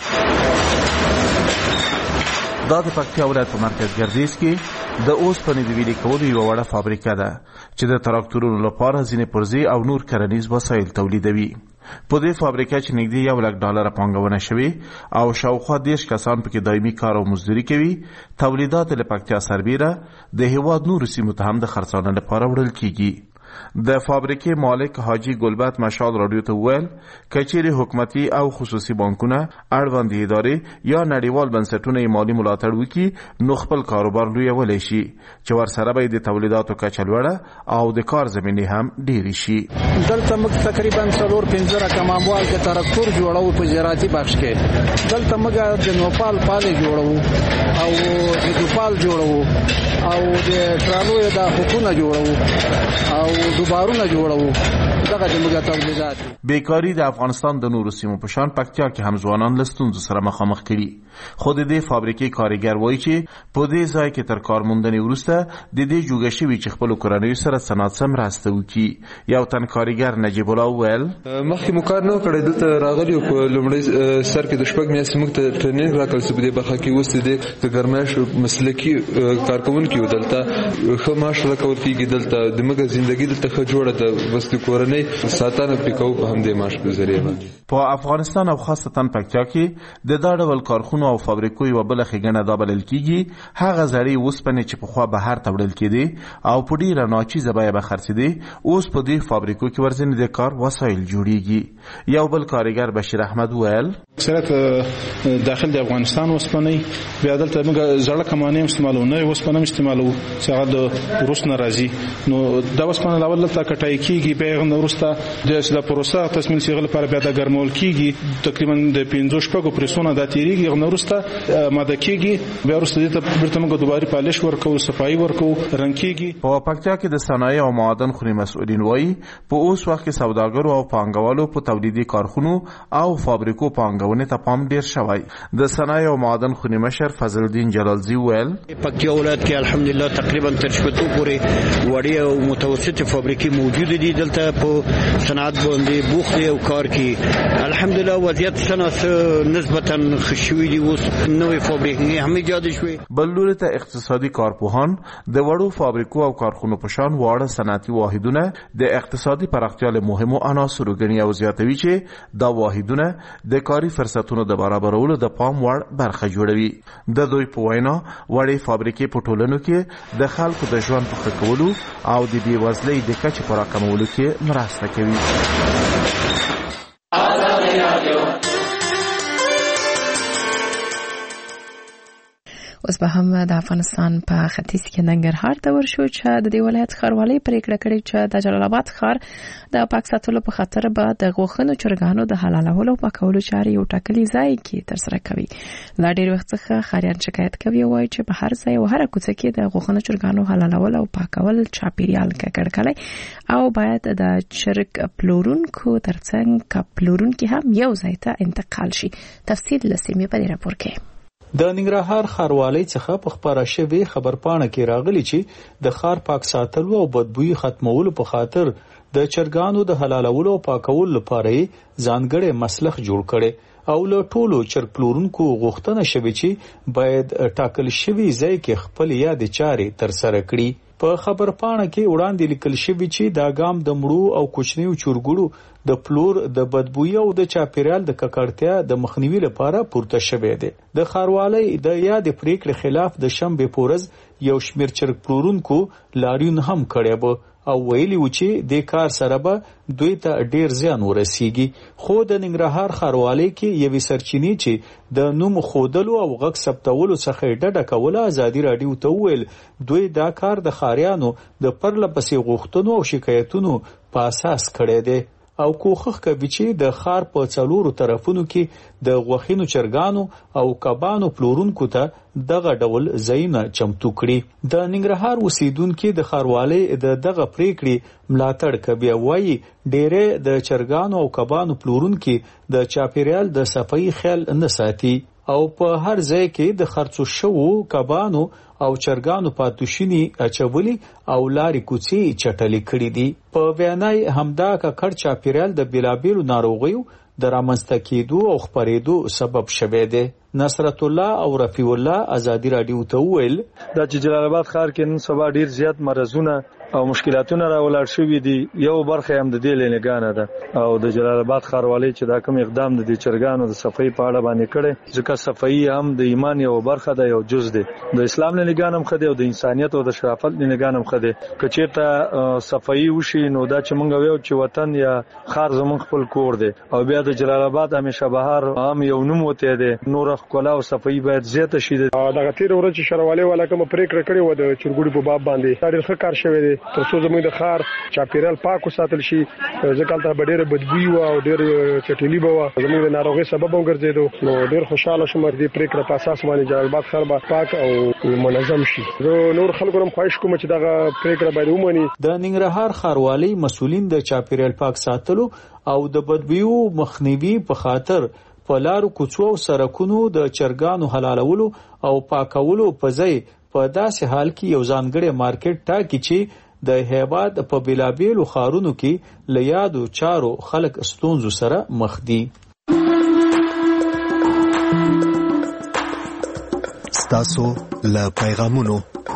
دا د پکتیا ولایت په مرکز ګردیز کې د اوسپنې د ویلې کولو یوه وړه فابریکه ده چې د تراکتورونو لپاره ځینې پرزې او نور کرنیز وسایل تولیدوي. په دې فابریکه چې نږدې یو لک ډالر پانګونه شوې او شاوخوا دېرش کسان پکې دایمي کار او مزدوري کوي. تولیدات له پکتیا سربېره د هېواد نورو سیمو ته هم د خرڅلاو لپاره وړل کیږي. د فابریکې مالک حاجی ګلبت مشال رادیو ته وویل کچېرې حکومتي او خصوصي بانکونه، اړوند ادارې یا نړیوال بنسټونه یې مالي ملاتړ وکړي نو خپل کاروبار لویولی شي چې ورسره به د تولیداتو کچه لوړه او د کار زمینې هم ډېرې شي. دلته موږ تقریبا څلور پنځه رقم اموال د تراکتور جوړو په زراعتي بخش کې. دلته موږ د نوپال پالې جوړو او د دوپال جوړو او د ټرالو د حکومت جوړو او دوبارونه جوړو. دغه د موږ تولیدات. بیکاری د افغانستان د نورو سیمو په شان پکتیا کې هم ځوانان له ستونزو سره مخامخ کړي. خو د دې فابریکې کارګر وایي چې په دې ځای کې تر کار موندنې وروسته د دې جوګه شوي چې خپلو کورنیو سره څه ناڅه مرسته وکړي. یو تن کارګر نجیب الله وویل مخکې مو کار نه و کړی، دلته راغلي په لومړی سر کې د شپږ میاشتې موږ ته ټرینینګ راکړل چې په دې برخه کې اوس د ګرمایش مسلکي کارکوونکي وو. دلته ښه معاش راکول کېږي. دلته د موږ زندګي دلته ښه جوړه ده. بس د کورنۍ ساتنه پې کوو په همدې معاش په ذریعه باندې. په افغانستان او خاصتا پکتیا کې د دا ډول کارخونو او فابریکو یوه بله ښېګڼه دا بلل کېږي هغه زړې اوسپنې چې پخوا بهر ته وړل کېدې او په ډېره ناچیزه بیه به خرڅېدې، اوس په دې فابریکو کې ورځنې د کار وسایل جوړېږي. یو بل کارګر بشیر احمد وویل اکثریت داخل د افغانستان اوسپنې بیا دلته موږ زړه کمانې هم استعمالوو، نوې اوسپنه هم استعمالوو چې هغه د روس نه راځي. نو دا اوسپنه لاول دلته کټای کېږي، بیا هغه وروسته د پروسه تسمیل سیغل لپاره بیا د ګرمول کېږي. تقریبا د پنځو شپږو پرسونه دا تیریږي. هغه وروسته ماده کېږي، بیا وروسته دې ته بیرته موږ دوباره پالش ورکوو، صفایي ورکوو، رنګ کېږي. په پکتیا کې د صنایع او معادن خوري مسؤلین وایي په اوس وخت کې سوداګرو او پانګوالو په تولیدي کارخونو او فابریکو پانګونې ته پام ډېر شوی. د صنایع او معادن خوري مشر فضل الدین جلالزی ویل پکتیا ولایت کې الحمدلله تقریبا تر شپږو پورې وړې او متوسطې فابریکې موجود دي. دلته په صنعت باندې بوخت او کار کوي. الحمدلله وضعیت صنعت نسبتا ښه شوي دي. اوس نوې فابریکې هم ایجاد شوې. بل لوري ته اقتصادي کارپوهان د وړو فابریکو او کارخونو په شان واړه صنعتي واحدونه د اقتصادي پراختیا له مهمو عناصرو ګڼي او زیاتوي چې دا واحدونه د کاري فرصتونو د برابرولو د پام وړ برخه جوړوي. د دوی په وینا وړې فابریکې په ټولنو کې د خلکو د ژوند په ښه کولو او د بېوزلۍ د کچې په راکمولو کې مرسته کوي. اوس به هم د افغانستان په ختیځ کې ننګرهار ته ورشو چې د دې ولایت ښاروالۍ پریکړه کړې چې د جلال آباد ښار د پاک ساتلو په خاطر به د غوښنو چرګانو د حلالولو او پاکولو چارې یو ټاکلي ځای کې ترسره کوي. لا ډېر وخت څخه ښاریان شکایت کوي او وایي چې په هر ځای او هره کوڅه کې د غوښنو چرګانو حلالول او پاکول چاپیریال ککړ او باید د چرګ پلورونکو ترڅنګ پلورونکي هم یو ځای ته انتقال شي. تفصیل لسیمې په دې راپور کې. د ننګرهار ښاروالۍ څخه په خبره شوې خبرپاڼه کې راغلي چې د ښار پاک ساتلو او بدبویي ختمولو په خاطر د چرګانو د حلالولو او پاکولو لپاره ځانګړی مسلخ جوړ کړي او له ټولو چرګ پلورونکو غوښتنه شوې چې باید ټاکل شوی ځای کې خپل یاد چارې تر سره کړي. په خبرپاڼه کې وړاندې لیکل شوی چې دا ګام د مړو او کوچنیو چرګړو د پلور د بدبوی او د چاپیریال د ککړتیا د مخنیوي لپاره پورته شوی دی. د ښاروالۍ د یاد پریکړې خلاف د شنبه پورز یو شمیر چرګ پلورونکو لاریون هم کړی و او ویلي و چې د کار سره به دوی ته ډیر زیان ورسیږي. خو د ننګرهار ښاروالۍ کې یوې سرچینې چې د نوم خودلو او غږ ثبتولو څخه ډډه کوله ازادي راډیو ته وویل دوی دا کار د ښاریانو د پرله پسې غوښتنو او شکایتونو په اساس کړی دی او کوښښ کوي چې د ښار په څلورو طرفونو کې د غوښینو چرګانو او کبانو پلورونکو ته دغه ډول ځایونه چمتو کړي. د ننګرهار اوسیدونکو د ښاروالۍ د دغه پریکړې ملاتړ کوي او وايي ډېرې د چرګانو او کبانو پلورونکو د چاپیریال د صفایي خیال نه ساتي او په هر ځای کې د خرڅو شوو کبانو او چرګانو پاتوشینی اچولي او لاري کوڅې چټلې کړې دي. په وینای همدا ککړ چاپیریال د بلابیلو ناروغیو د رامنځته کېدو او خپرېدو سبب شوی دی. نصرت الله او رفیع الله ازادي راډیو ته وویل دا چې جلال آباد ښار کې نن سبا ډیر زیات مرزونه او مشکلاتونه راولاړ شوي دي. یو برخه هم د دې لنګانه ده او د جلال آباد ښاروالۍ چې دا کوم اقدام د دې چرګانو د صفایي په اړه باندې کړي ځکه صفایي هم د ایمان یو برخه ده یو جز دی. د اسلام لنګان هم خدي او د انسانيت او د شرافت لنګان هم خدي. کچېرته صفایي وشي نو دا چې مونږ ویو چې وطن یا ښار زمون خپل کور دی او بیا د جلال آباد همیشه بهار هم یو نوم وته دی. نور خپل او صفایي باید زیاته شي. دغه تیر ورځ چې ښاروالۍ والا کوم پریکړه کړې و د چرګوړي په باب باندې دا ډېر ښه کار شوی دی تر څو زموږ د ښار چاپیریال پاک وساتل شي. ځکه هلته به ډېره بدبوی وه او ډېر چټلي به وه زموږ د ناروغۍ سبب هم ګرځېدو. نو ډېر خوشحاله شوم د دې پریکړه په اساس باندې جلال آباد ښار به پاک او منظم شي. زه نور خلکو هم خواهش کوم چې دغه پریکړه باید ومني. د ننګرهار ښاروالۍ مسؤلین د چاپیریال پاک ساتلو او د بدبویو مخنیوي په خاطر په لارو کوڅو او سړکونو د چرګانو حلالولو او پاکولو په ځای په داسې حال کې یو ځانګړی مارکیټ ټاکي چې د هیواد په بېلابېلو ښارونو کې له یادو چارو خلک ستونزو سره مخ دي. ستاسو له پیغامونو.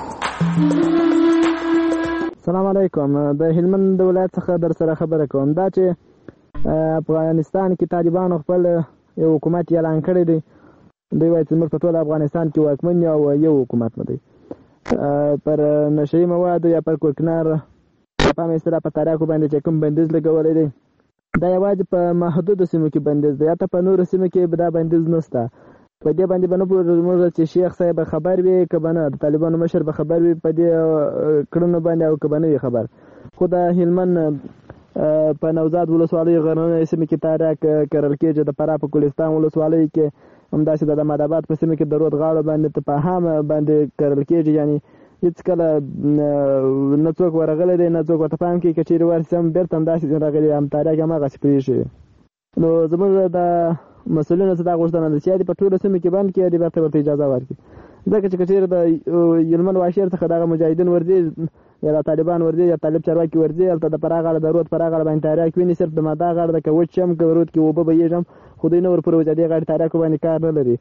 سلام علیکم. د هلمند ولایت څخه در سره خبره کوم. دا چې افغانستان کې طالبانو خپل یو حکومت اعلان کړی دی. دوی وایي چې موږ په ټول افغانستان کې واکمن یو او یو حکومت نه دی. پر نشهیي موادو یا پر کوکنار په مثلا په تاریخو باندې چې کوم بندیز لګولی دی دا یوازې په محدودو سیمو کې بندیز دی. یا ته په نورو سیمو کې دا بندیز نشته. په دې باندې به نه پوهېږو زموږ چې شیخ صاحب خبر وي که به نه د طالبانو مشر به خبر وي په دې کړنو باندې او که به نه وي خبر. خو د هلمند په نوزاد ولسوالۍ غرنۍ سیمې کې تاریخ کرل کېږي. د فراه په ګلستان ولسوالۍ کې همداسې د احمدآباد په سیمه کې د رود غاړو باندې تفاهم باندې کرل کېږي. یعنی هیڅ کله نه څوک ورغلی دی نه څوک ورته پام کوي. که چېرې ورسي هم بېرته همداسې راغلي هم تاریخ هماغسې پرېښي. نو زموږ د مسؤلینو څخه دا غوښتنه ده چې یا دې په ټولو سیمو کې بند کړي یا دې بېرته ورته اجازه ورکړي. ځکه چې که چېرې د هلمند واشیر څخه دغه مجاهدین ورځي یا د طالبان ورځي یا طالب چارواکي ورځي هلته د فراه غاړه د رود فراه غاړه باندې تاریخ ویني صرف د ماده غاړه ده که وچ هم که رود کې اوبه بهیږي هم خو دوی نه ورپورې وځي دې غاړې تاریخو باندې کار نه لري.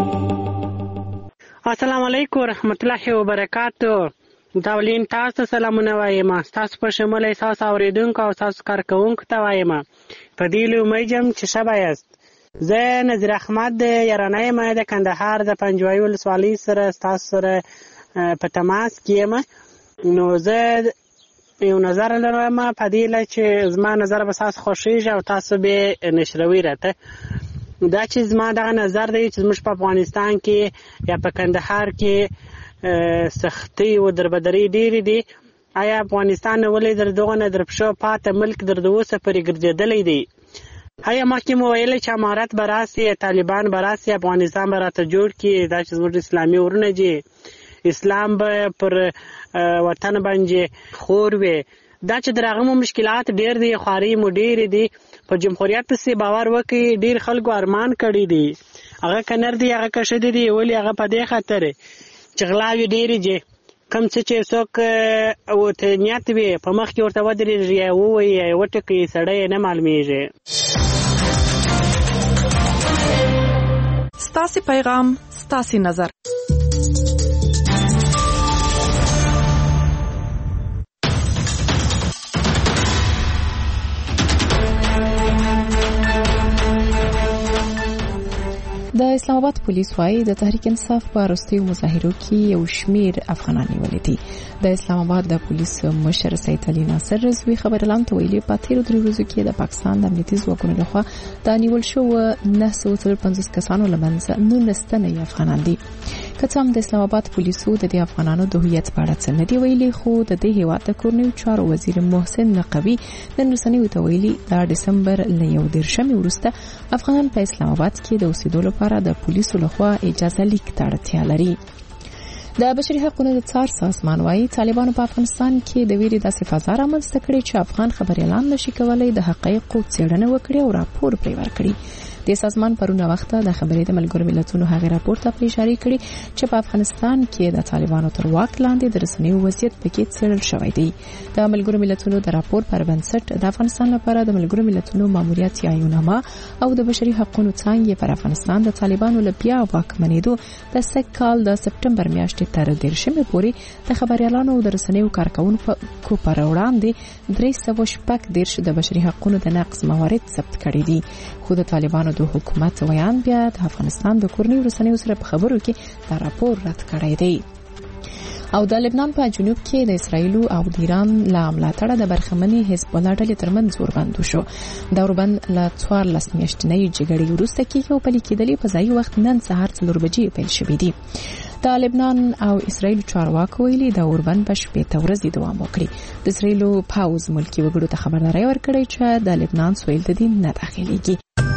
السلام علیکم ورحمت الله وبرکاتو. داولین تاسو سلامونه وایم. تاسو په شمول احساس اوریدونکو او تاسو کارکونکو ته وایم. په دې لومړی چې شبا یاست. زه نظیر احمد د یارانه یم د کندهار د پنجوایي ولسوالۍ سره تاسو سره په تماس کې یم. نو زه یو نظر لرم په دې چې زما نظر به تاسو خوښیږي او تاسو به نشروي راته. دا چې زما دغه نظر دی چې زموږ په افغانستان کې یا په کندهار کې سختي او دربدري ډېرې دي. آیا افغانستان ولې در دغه نه در پښو پاته ملک در دوسه پرې ګرځېدلی دی؟ آیا مخکې مو ویل چې امارت به راسي طالبان به راسي افغانستان به راته جوړ کړي. دا چې زموږ اسلامي ورونه دي اسلام به پر وطن باندې خور وي. دا چې د هغه مو مشکلات ډېر دي خوارۍ مو ډېرې دي. په جمهوریت پسې باور وکړي ډېر خلکو ارمان کړي دي. هغه که نر دي هغه که ښځې دي ولې هغه په دې خاطر چې غلاوې ډېرې دي. کوم څه چې څوک ورته نیت وي په مخ کې ورته ودرېږي یا ووایي یا وټکوي سړی یې نه معلومېږي. ستاسو پیغام ستاسو نظر. د اسلام آباد پولیس وايي د تحریک انصاف په وروستیو مظاهرو کې یو شمیر افغانان نیولي دي. د اسلام آباد د پولیس مشر سید علي ناصر رضوی خبرلاند ته ویلي په تیرو درې ورځو کې د پاکستان د امنیتي ځواکونو لخوا د نیول شوو نه سوه څلور پنځوس کسانو له منځه نولس تنه افغانان دي. که څه هم د اسلام آباد پولیسو د دې افغانانو د هویت په اړه څه نه دی ویلي، خو د دې هیواد د کورنیو چارو وزیر محسن نقوي نن رسنیو ته ویلي د ډسمبر له یو دېرشمې وروسته افغانان په اسلام آباد کې د اوسېدو لپاره د پولیسو لخوا اجازه لیک ته اړتیا لري. د بشري حقوقو د څار سازمان وايي طالبانو په افغانستان کې د ویرې داسې فضا رامنځته کړې چې افغان خبريالان نشي کولای د حقایقو څېړنه وکړي او راپور پرې ورکړي. د سازمان پرونه وخت د خبرې د ملګرو ملتونو هغه راپور ته اشاره کړې چې په افغانستان کې د طالبانو تر واک لاندې د رسنیو وضعیت پکې څېړل شوی دی. د ملګرو ملتونو د راپور پر بنسټ د افغانستان لپاره د ملګرو ملتونو ماموریت یایونامه او د بشري حقوقو څانګې پر افغانستان د طالبانو لپاره واکمنېدو د سکهال د سپټمبر میاشتې تر دېرشمې پورې د خبريالانو او د رسنیو کارکونکو پر وړاندې درې سوه شپږ دېرش د بشري حقوقو د نقض موارد ثبت کړي دي. خو د طالبانو د حکومت ویان بیا د افغانستان د کورنیو رسنیو سره په خبرو کې دا راپور رد کړی دی. او د لبنان په جنوب کې د اسرایل او د ایران له ملاتړه د برخمنې حزب الله ډلې ترمنځ اوربند شو. دا اوربند له څوارلس میاشتنۍ جګړې وروسته کېږي او پلي کېدلې په ځایي وخت نن سهار څلور بجې پیل شوې دي. د لبنان او اسرایل چارواکو ویلي د اوربند په شپږ ورځې دوام وکړي. د اسرایل پاوز ملکی وګړو ته خبرداري ورکړې چې د لبنان سویل ته نه داخليږي.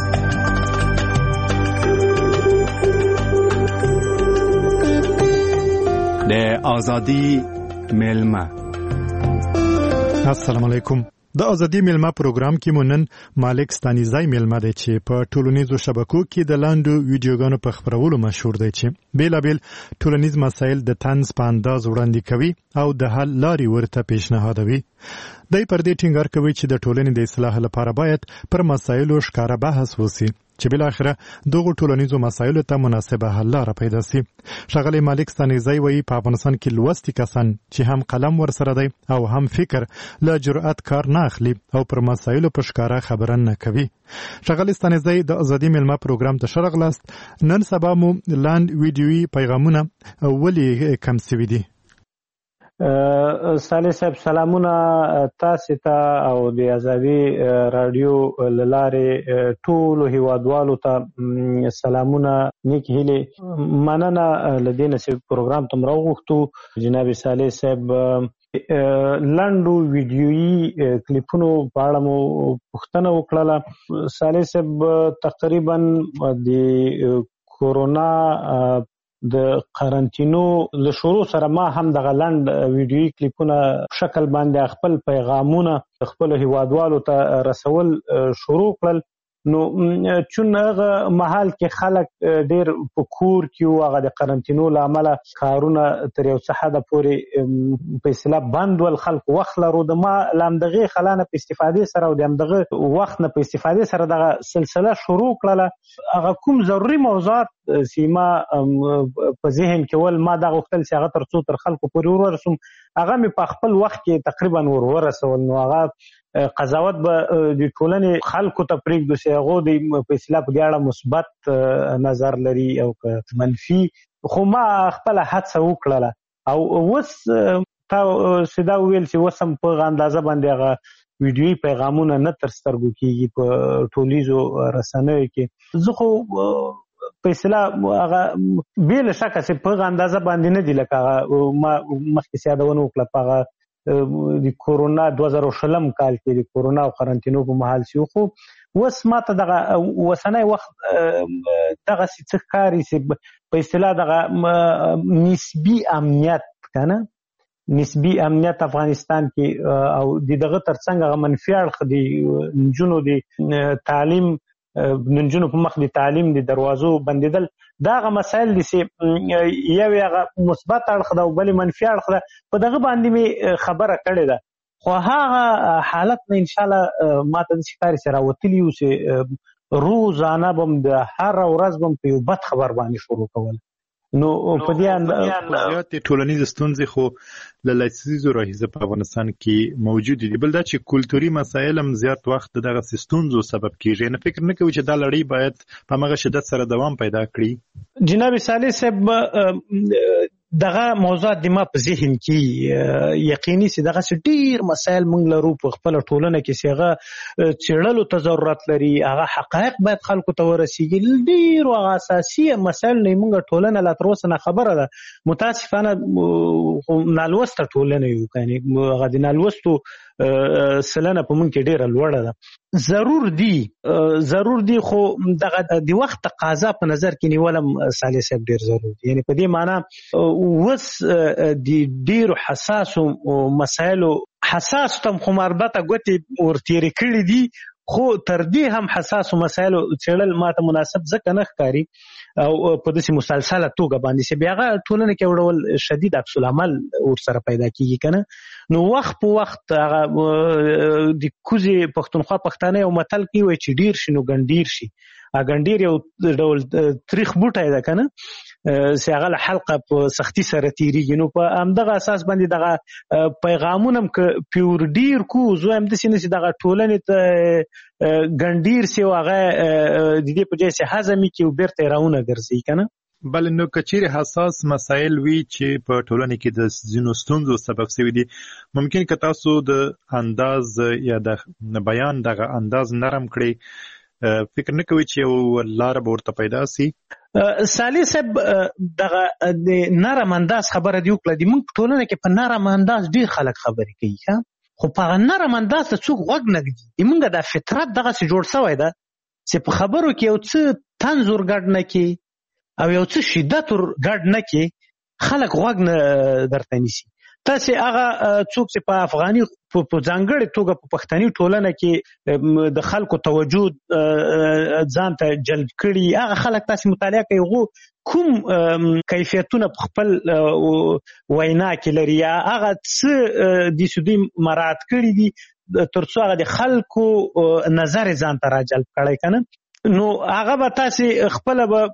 د ازادي میلمه. السلام علیکم. د ازادي میلمه پروګرام کې مونن مالک ستانیزای میلمه دی چې په ټولنیزو شبکو کې د لاندو ویډیوګانو په خبرولو مشهور دی چې بیلابل ټولنیز مسایل د طنز په انداز وړاندې کوي او د حل لارې ورته پیشنهادوي. دای پر دې ټینګار کوي چې د ټولنې د اصلاح لپاره باید پر مسایلو ښکاره بحث وشي چې بل اخره دغه ټولنیزو مسایلو ته مناسبه حل لاره پیدا شي. شغله مالک ستانیزای وایي په افغانستان کې لوستي کسان چې هم قلم ورسره دی او هم فکر له جرأت کار نه اخلي او پر مسایلو په ښکاره خبره نه کوي. شغله ستانیزای د ازادي میلمه پروګرام ته شرغلاست. نن سبا مو لاند ویډیوي پیغامونه ولې کم سوي دي؟ صالح صاحب سلامونه تاسو ته او د ازادي رادیو لاره ټول هیوادوالو ته سلامونه نیک هیله مننه لدینه چې پروګرام تم راغوښتو. جناب صالح صاحب لاندو ویډیویي کلیپونو په اړه مو پوښتنه وکړه. صالح صاحب تقریبا د کورونا د قرنټینو له شروع سره ما هم د غلند ویډیوي کلیپونه شکل باندې خپل پیغامونه خپل هیوادوالو ته رسول شروع کړل. نو چون هغه محل کې خلک ډیر په کور کې او هغه د قرنټینو لامل کارونه تر یو څه حد پورې په اصطلاح بند ول خلک وخت لرو. د ما لامدغه خلانه په استفاده سره او دغه وخت نه په استفاده سره دغه سلسله شروع کړله. هغه کوم ضروري موضوعات سیما په ذهن کې ول ما دغه وختل چې هغه تر څو تر خلکو پورې ورسوم هغه مې په خپل وخت کې تقریبا ور ورسول. نو هغه قضاوت به د ټولنې خلکو ته پرېږدو چې هغه د په اصطلاح په دې اړه مثبت نظر لري او منفي. خو ما خپل هڅه وکړله او اوس تا سیدا ویل چې وسم په اندازه باندې هغه ویډیوي پیغامونه نه تر سترګو کېږي په ټولیزو رسنیو کې. زه خو په اصطلاح هغه بل شکه چې په اندازه باندې نه دی لکه ما مخکې یادونه وکړه په د کورونا دوه زره شلم کال کې د کورونا او قرنټینو په محل شو. خو وس ماته دغه وسنۍ وخت دغه څه کاری چې په اصطلاح دغه نسبی امنیت کنه نسبی امنیت افغانستان کې او دغه ترڅنګ منفي اړخ دی نجونو دی تعلیم نجونو په مخ د تعلیم د دروازو بندیدل داغه مسائل دي چې یو هغه مثبت اړخ ده او بل منفي اړخ ده. په دغه باندې می خبره کړې ده. خو هغه حالت نه ان شاء الله ماته د شکاري سره وتلی او چې روزانه بم د هر ورځ بم په یو بد خبر باندې شروع کول. نو په دې اندازه زیات ټولنیز ستونزې خو له لسیزو راهیسې په افغانستان کې موجود دي، بل دا چې کلتوري مسایل هم زیات وخت دغه ستونزو سبب کیږي. نه فکر نه کوي چې دا لړۍ باید په هغه شدت سره دوام پیدا کړي؟ جناب صالح صاحب دغه موضوعات د ما په ذهن کې یقیني سي دغه ډیر مسایل موږ لرو په خپل ټولنه کې چې هغه څېړلو ته ضرورت لري، هغه حقایق باید خلکو ته ورسیږي. ډیر هغه اساسي مسایل نه موږ ټولنه لا تر اوسه نه خبره ده. متاسفانه نالوسته ټولنه یو، یعنی هغه د نالوستو سلنه په موږ کې ډیره لوړه ده. ضرور دی ضرور دی خو دغه د وخت تقاضا په نظر کې نیولم صالح صاحب ډیر ضروري، یعنی په دې معنی وس د ډیرو حساسو مسایلو حساس تم خو مربطه ګوتې ورتېرې کړي دي، خو تر دې هم حساسو مسایلو څېړل ماته مناسب ځکه نه ښکاري او په داسې مسلسله توګه باندې چې بیا هغه ټولنه کې وړول شدید عکس العمل ورسره پیدا کېږي که نه. نو وخت په وخت هغه د کوزې پښتونخوا پښتانه یو متل کې وایي چې ډیر شي نو ګنډیر شي. ګنډیر یو ډول تریخ بوټی ده که نه، چې هغه له حلقه په سختي سره تېرېږي. نو په همدغه اساس باندې دغه پیغامونه هم که پیور ډیر کو زه هم داسې نه چې دغه ټولنې ته ګنډیر سي او هغه د دې په ځای چې هضم یې کړي او بېرته یې راونه ګرځوي که نه. بل نو که چیرې حساس مسایل وي چې په ټولنه کې د ځینو ستونزو سبب شوي دي، ممکن که تاسو د انداز یا د بیان دغه انداز نرم کړئ، فکر نه کوي چې یو لاره به ورته پیدا سي؟ صالح صاحب دغه د نرم انداز خبره دې وکړه. د موږ په ټولنه کې په نرم انداز ډېر خلک خبرې کوي، ښه، خو په هغه نرم انداز ته څوک غوږ نه ږدي. موږ دا فطرت دغسې جوړ شوی ده چې په خبرو کې یو څه طنز ور ګډ نه کړي او یو څه شدت ور ګډ نه کړي، خلک غوږ نه درته نیسي. تاسې هغه څوک چې په افغاني په ځانګړې توګه په پښتني ټولنه کې د خلکو توجه ځان ته جلب کړي، هغه خلک تاسې مطالعه کوي هغو کوم کیفیتونه په خپل وینا کې لري، یا هغه څه دې دوی مراعات کړي دي تر څو هغه د خلکو نظر ځان ته راجلب کړی که نه. نو هغه به تاسې خپله به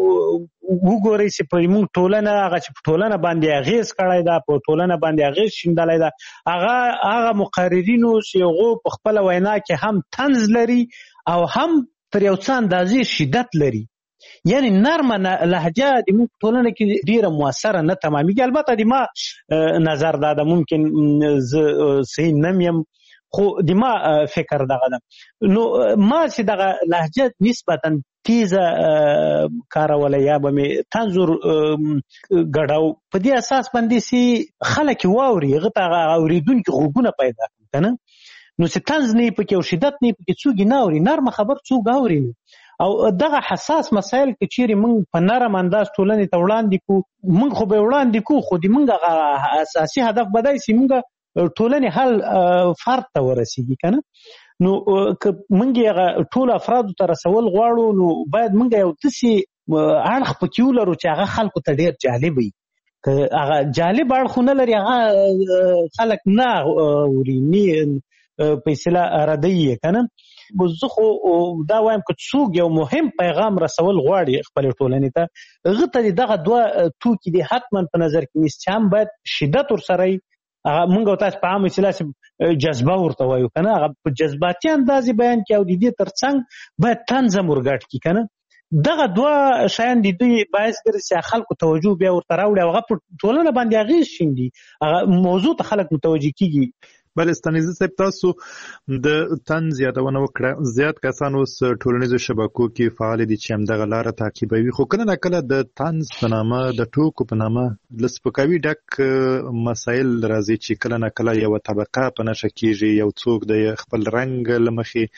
وګورئ چې په موږ ټولنه هغه چې په ټولنه باندې اغېز کړی ده، په ټولنه باندې اغېز شیندلی ده، هغه هغه مقررینو چې هغو په خپله وینا کې هم طنز لري او هم تر یو څه اندازې شدت لري. یعنی نرمه لهجه د موږ په ټولنه کې ډېره مؤثره نه تمامیږي. البته د ما نظر دا ده، ممکن زه صحیح نه یم، خو د ما فکر دغه ده. نو ما چې دغه لهجه نسبتا تیزه کاروله یا به مې طنز ور ګډاو، په دې اساس باندې چې خلک واوري، هغه ته هغه اورېدونکي غوږونه پیدا کړي که نه. نو چې طنز نه یې پکې او شدت نه یې پکې څوک یې نه اوري، نرمه خبر څوک اوري. او دغه حساس مسایل که چیرې موږ په نرم انداز ټولنې ته وړاندې کړو، موږ خو به یې وړاندې کړو، خو د موږ هغه اساسي هدف به دی چې موږ ټولنې حل فرد ته ورسیږي که نه. نو که موږ یې هغه ټولو افرادو ته رسول غواړو، نو باید موږ یو داسې اړخ پکې ولرو چې هغه خلکو ته ډېر جالب وي. که هغه جالب اړخونه لري، هغه خلک نه اوري، نه په اصطلاح ردوي یې که نه. زه خو دا وایم که څوک یو مهم پیغام رسول غواړي خپلې ټولنې ته، هغه ته دغه دوه توکي دي حتما په نظر کې نیسي چې هم باید شدت ورسره وي، هغه موږ او تاسو په عامه اصطلاح جذبه ورته وایو که نه، هغه په جذباتي اندازې بیان کړي او د دې تر څنګ باید طنز هم ورګډ کړي که نه. دغه دوه شیان د دوی باعث ګرځي چې خلکو توجه بیا ورته راوړي او هغه په ټولنه باندې اغېز شیندي، هغه موضوع ته خلک متوجه کېږي. بل ستانیزه صاحب، تاسو د طنز یادونه وکړه. زیات کسان اوس ټولنیزو شبکو کې فعال دي چې همدغه لاره تعقیبوي، خو کله نه کله د طنز په نامه، د ټوکو په نامه له سپکاوي ډک مسایل راځي چې کله نه کله یوه طبقه په نښه کېږي، یو څوک د خپل رنګ له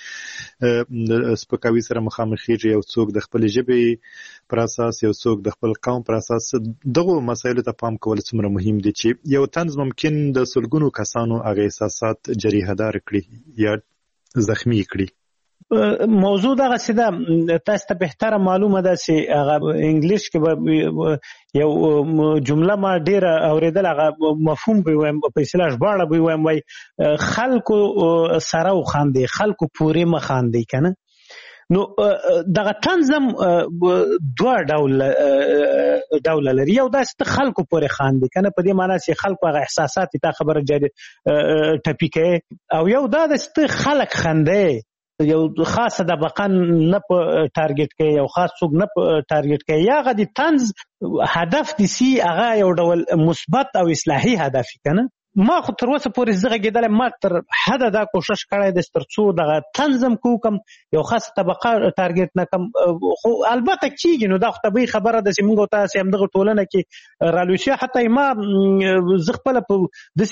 مخې د سپکاوي سره مخامخېږي، یو څوک د خپلې ژبې پر اساس، یو څوک د خپل قوم پر اساس. دغو مسایلو ته پام کول څومره مهم دي چې یو طنز ممکن د سلګونو کسانو هغه احساسات جریحه دار کړي یا زخمی کړي؟ موضوع دغه څه ده، تاسو ته بهتره معلومه ده چې هغه انګلیش کې به یو جمله ما ډیره اوریدل، هغه مفهوم به وایم په اصطلاح ژباړه به وایم، وای خلکو سره وخاندي، خلکو پورې مخاندي که نه. نو دغه تنظیم دوه ډول ډول لري. یو داسې خلکو پورې خاندي کنه، په دې معنی چې خلکو هغه احساسات تا خبره جاري ټپي کوي، او یو دا داسې خلک خندي یو خاصه د بقا نه په ټارګټ کوي، یو خاص څوک نه په ټارګټ کوي. یا هغه د طنز هدف دي سي هغه یو ډول مثبت او اصلاحي هدف کنه. ما خو تر اوسه پورې زغه کېدل ما تر حد دا کوشش کړی د ترڅو دغه تنظیم کو کم یو خاصه طبقه ټارګټ نه کم، خو البته کیږي نو دا خو طبيعي خبره ده چې موږ تاسو هم دغه ټولنه کې رالوشي. حتی ما زه خپل په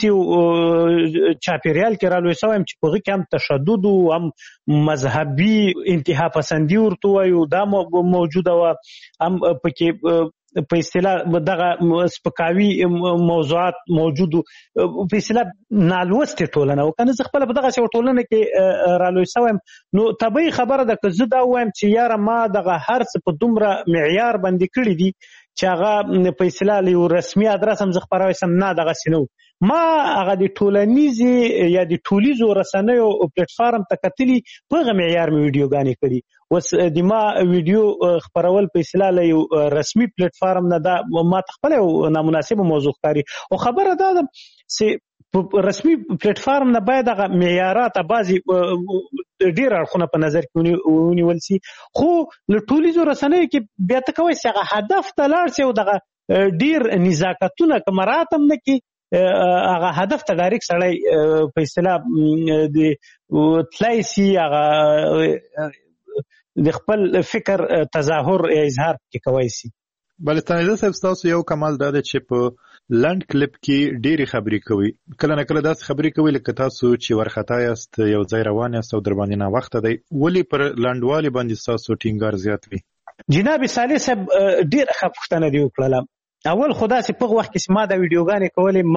دسي چاپیریال کې رالوي سوم چې په کې هم تشدد او هم مذهبي انتها پسندي ورته وایو دا موجوده و، هم پکې په اصطلاح دغه سپکاوي موضوعات موجود په اصطلاح نالوستې ټولنه او کنه. زه خپل په دغه ټولنه کې رالوي سوم نو طبيعي خبره ده که زه دا وایم چې یاره ما دغه هر څه په دومره معیار باندې کړی دي چې هغه په اصطلاح یو رسمي ادرس هم زه خپروي سم، نه دغه سينو. ما هغه د ټولنیزي یا د ټولیزو رسنیو پلیټ فارم ته کتلی په هغه معیار مې ویډیوګانې کړي. وس د ما ویډیو خبرول په اصطلاح یو رسمي پلیټ فارم نه دا ما خپل یو نامناسبه موضوع ښکاري. او خبره دا ده چې رسمي پلیټ فارم نه باید هغه معیارات بعضي ډیر اړخونه په نظر کې ونیول شي، خو له ټولیزو رسنیو کې بیا ته کوي چې هغه هدف ته لاړ شي او دغه ډیر نزاکتونه که مراعات هم نه کړي هغه هدف ته ډایرکټ سړی په اصطلاح د تلای شي هغه د خپل فکر تظاهر یا اظهار کې کوي شي. بلستاني صاحب تاسو یو کمال دا چې په لند کلیپ کې ډېری خبرې کوي، کله نه کله داسې خبرې کوي لکه تاسو چې ورختا یاست یو ځای روان یاست او در باندې نه وخت دی، ولې پر لندوالي باندې تاسو ټینګار زیات وي؟ جناب صالح صاحب ډېر ښه پوښتنه دی وکړله. اول خدا چې په وخت کې ما دا ویډیوګانې کولې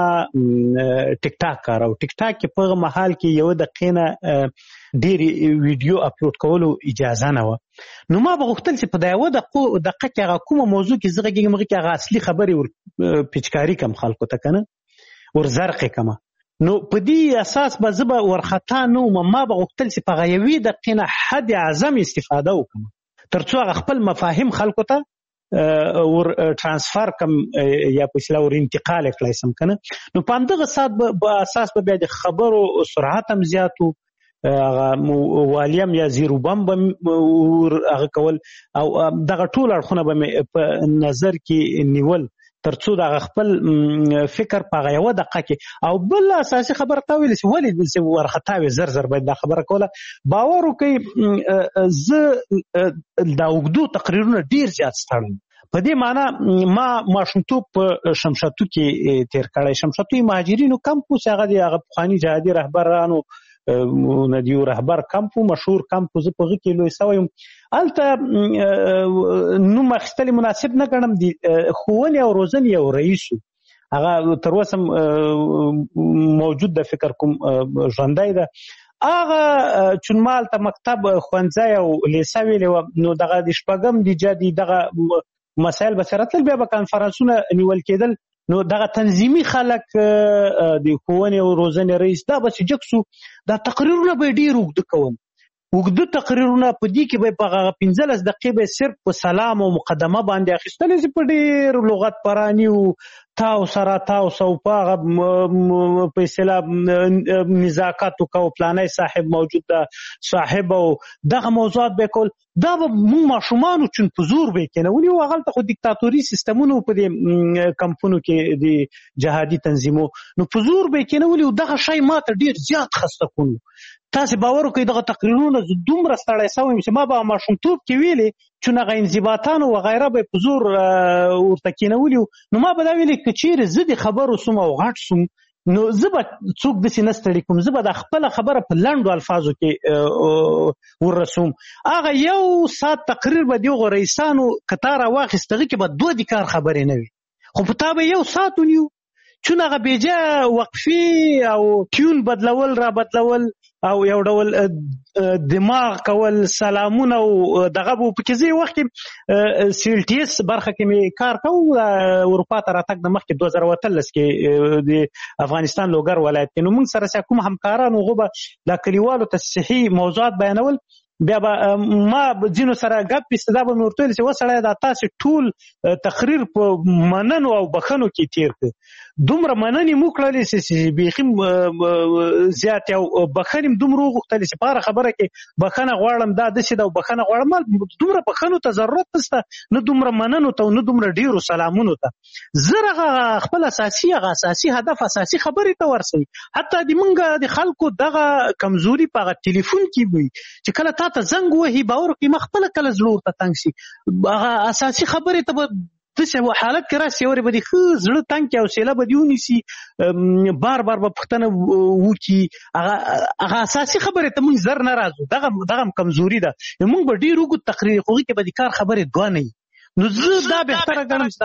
ما ټیک ټاک کارو، ټیک ټاک کې په محل کې یو دقیقه نه ډېری ویډیو اپلوډ کولو اجازه نه و. نو ما به غوښتل چې په دا یو دقیقه کې هغه کومه موضوع کې زه غږیږم هغه کې هغه اصلي خبرې ور پیچکاري کم خلکو ته کنه ور زرقې کما. نو په دې اساس به زه به ورختا نو ما به غوښتل چې په هغه یوې دقیقې نه حد اعظم استفاده وکړم ترڅو هغه خپل مفاهیم خلکو ته ور ترانسفر کم یا په اصطلاح ور انتقال کړای سم کنه. نو په همدغه سات په اساس به بیا د خبرو سرعت هم زیاتو، هغه والیم یا زیرو بم ور هغه کول او دغه ټول اړخونه به په نظر کې نیول ترڅو د خپل فکر په یو دقیقه کې. او بل اساسي خبره تا ویل چې ولې د ورختاوي زر زر باید دا خبره کوله باور وکي. زه دا وګدو تقریرونه ډیر زیات ستړم په دې معنی ما ماشومتوب په شمشاتو کې تیر کړی. شمشاتو مهاجرینو کمپوس هغه د هغه پخواني جهادي رهبرانو ندیو رهبر کمپو مشهور کمپو زه په کې لوی سویم الته نو مخستل مناسب نه ګڼم. دي خوونې او روزنې او رئیسو هغه تر اوسه موجود د فکر کوم ژوندی ده. هغه چونمال ته مکتب ښوونځی او لیسه ویلې نو دغه د شپږم د جدي دغه مسایل به سره تل بیا به کنفرانسونه نیول کېدل. نو دغه تنظیمي خلک د ښوونې او روزنې رئیس دا به چې جکسو دا تقریرونه به ډېر اوږده کوم اوږده تقریرونه په دې کې به په هغه پنځلس دقیقې به صرف په سلام او مقدمه باندې اخیستلې چې په ډېر لغت پراني او تاو سره تاو سو په هغه په اصطلاح نزاکت وکړو پلانای صاحب موجود ده صاحب او دغه موضوعات به کول دا به موږ ماشومانو چون په زور به کېنولي او هغلته خو دیکتاتوري سیستمونو په دې کمپونو کې د جهادي تنظیمو نو په زور به کېنولي او دغه شی ماته ډېر زیات خسته کړو. تاسو باور وکړئ دغه تقریرونه دومره ستړی سوم چې ما به ماشومتوب کې ویلې چې هغه انضباطان او غیره به په زور ورته کېنولي نو ما به دا ویلې که چیرې زه د خبرو سوم او غټ سوم نو زه به څوک داسې نه ستړي کوم، زه به د خپله خبره په لنډو الفاظو کې ورسوم. هغه یو ساعت تقریر به د هغو رئیسانو که تا راواخېست هغې کې به دوه د کار خبرې نه وي خو په تا به یو ساعت ونیو چون هغه بیجا وقفي او ټیون بدلول را بدلول او یو ډول دماغ کول سلامونه او دغه په کې زی وخت سیلټیس برخه کې می کار کوم اروپا ته راتګ د مخکې دوه زره اتلس کې د افغانستان لوګر ولایت کې نو موږ سره کوم همکارانو غوبه د کلیوالو ته صحیح موضوعات بیانول بیا به ما ځینو سره ګپ پیسته دا به مې ورته ویل چې وسړی دا تاسې ټول تقریر په مننو او بخښنو کې تېر کړ دومره مننې مو کړلې چې بیخي زیات او بخښنې م دومره وغوښتلې چې په هره خبره کې بخښنه غواړم دا داسې ده او بخښنه غواړم دومره بخښنو ته ضرورت نشته نه دومره مننو ته نه دومره ډېرو سلامونو ته زر هغه خپل اساسي هغه اساسي هدف اساسي خبرې ته ورسوي حتی د موږ د خلکو دغه کمزوري په هغه ټلیفون کې وي چې کله تا ته زنګ وهي باور وکړي ما خپله کله زړه ورته تنګ شي هغه اساسي خبرې ته به داسې حالت کې راسي ورې به دې ښه زړه تنګ کړي حوصله به دې ونیسي بار بار به پوښتنه وکړي هغه اساسي خبرې ته موږ زر نه راځو دغه دغه کمزوري ده موږ به ډېر اوږد تقریر خو هغې کې به د کار خبرې دوه نه وي نو زه دا بهتره ګڼم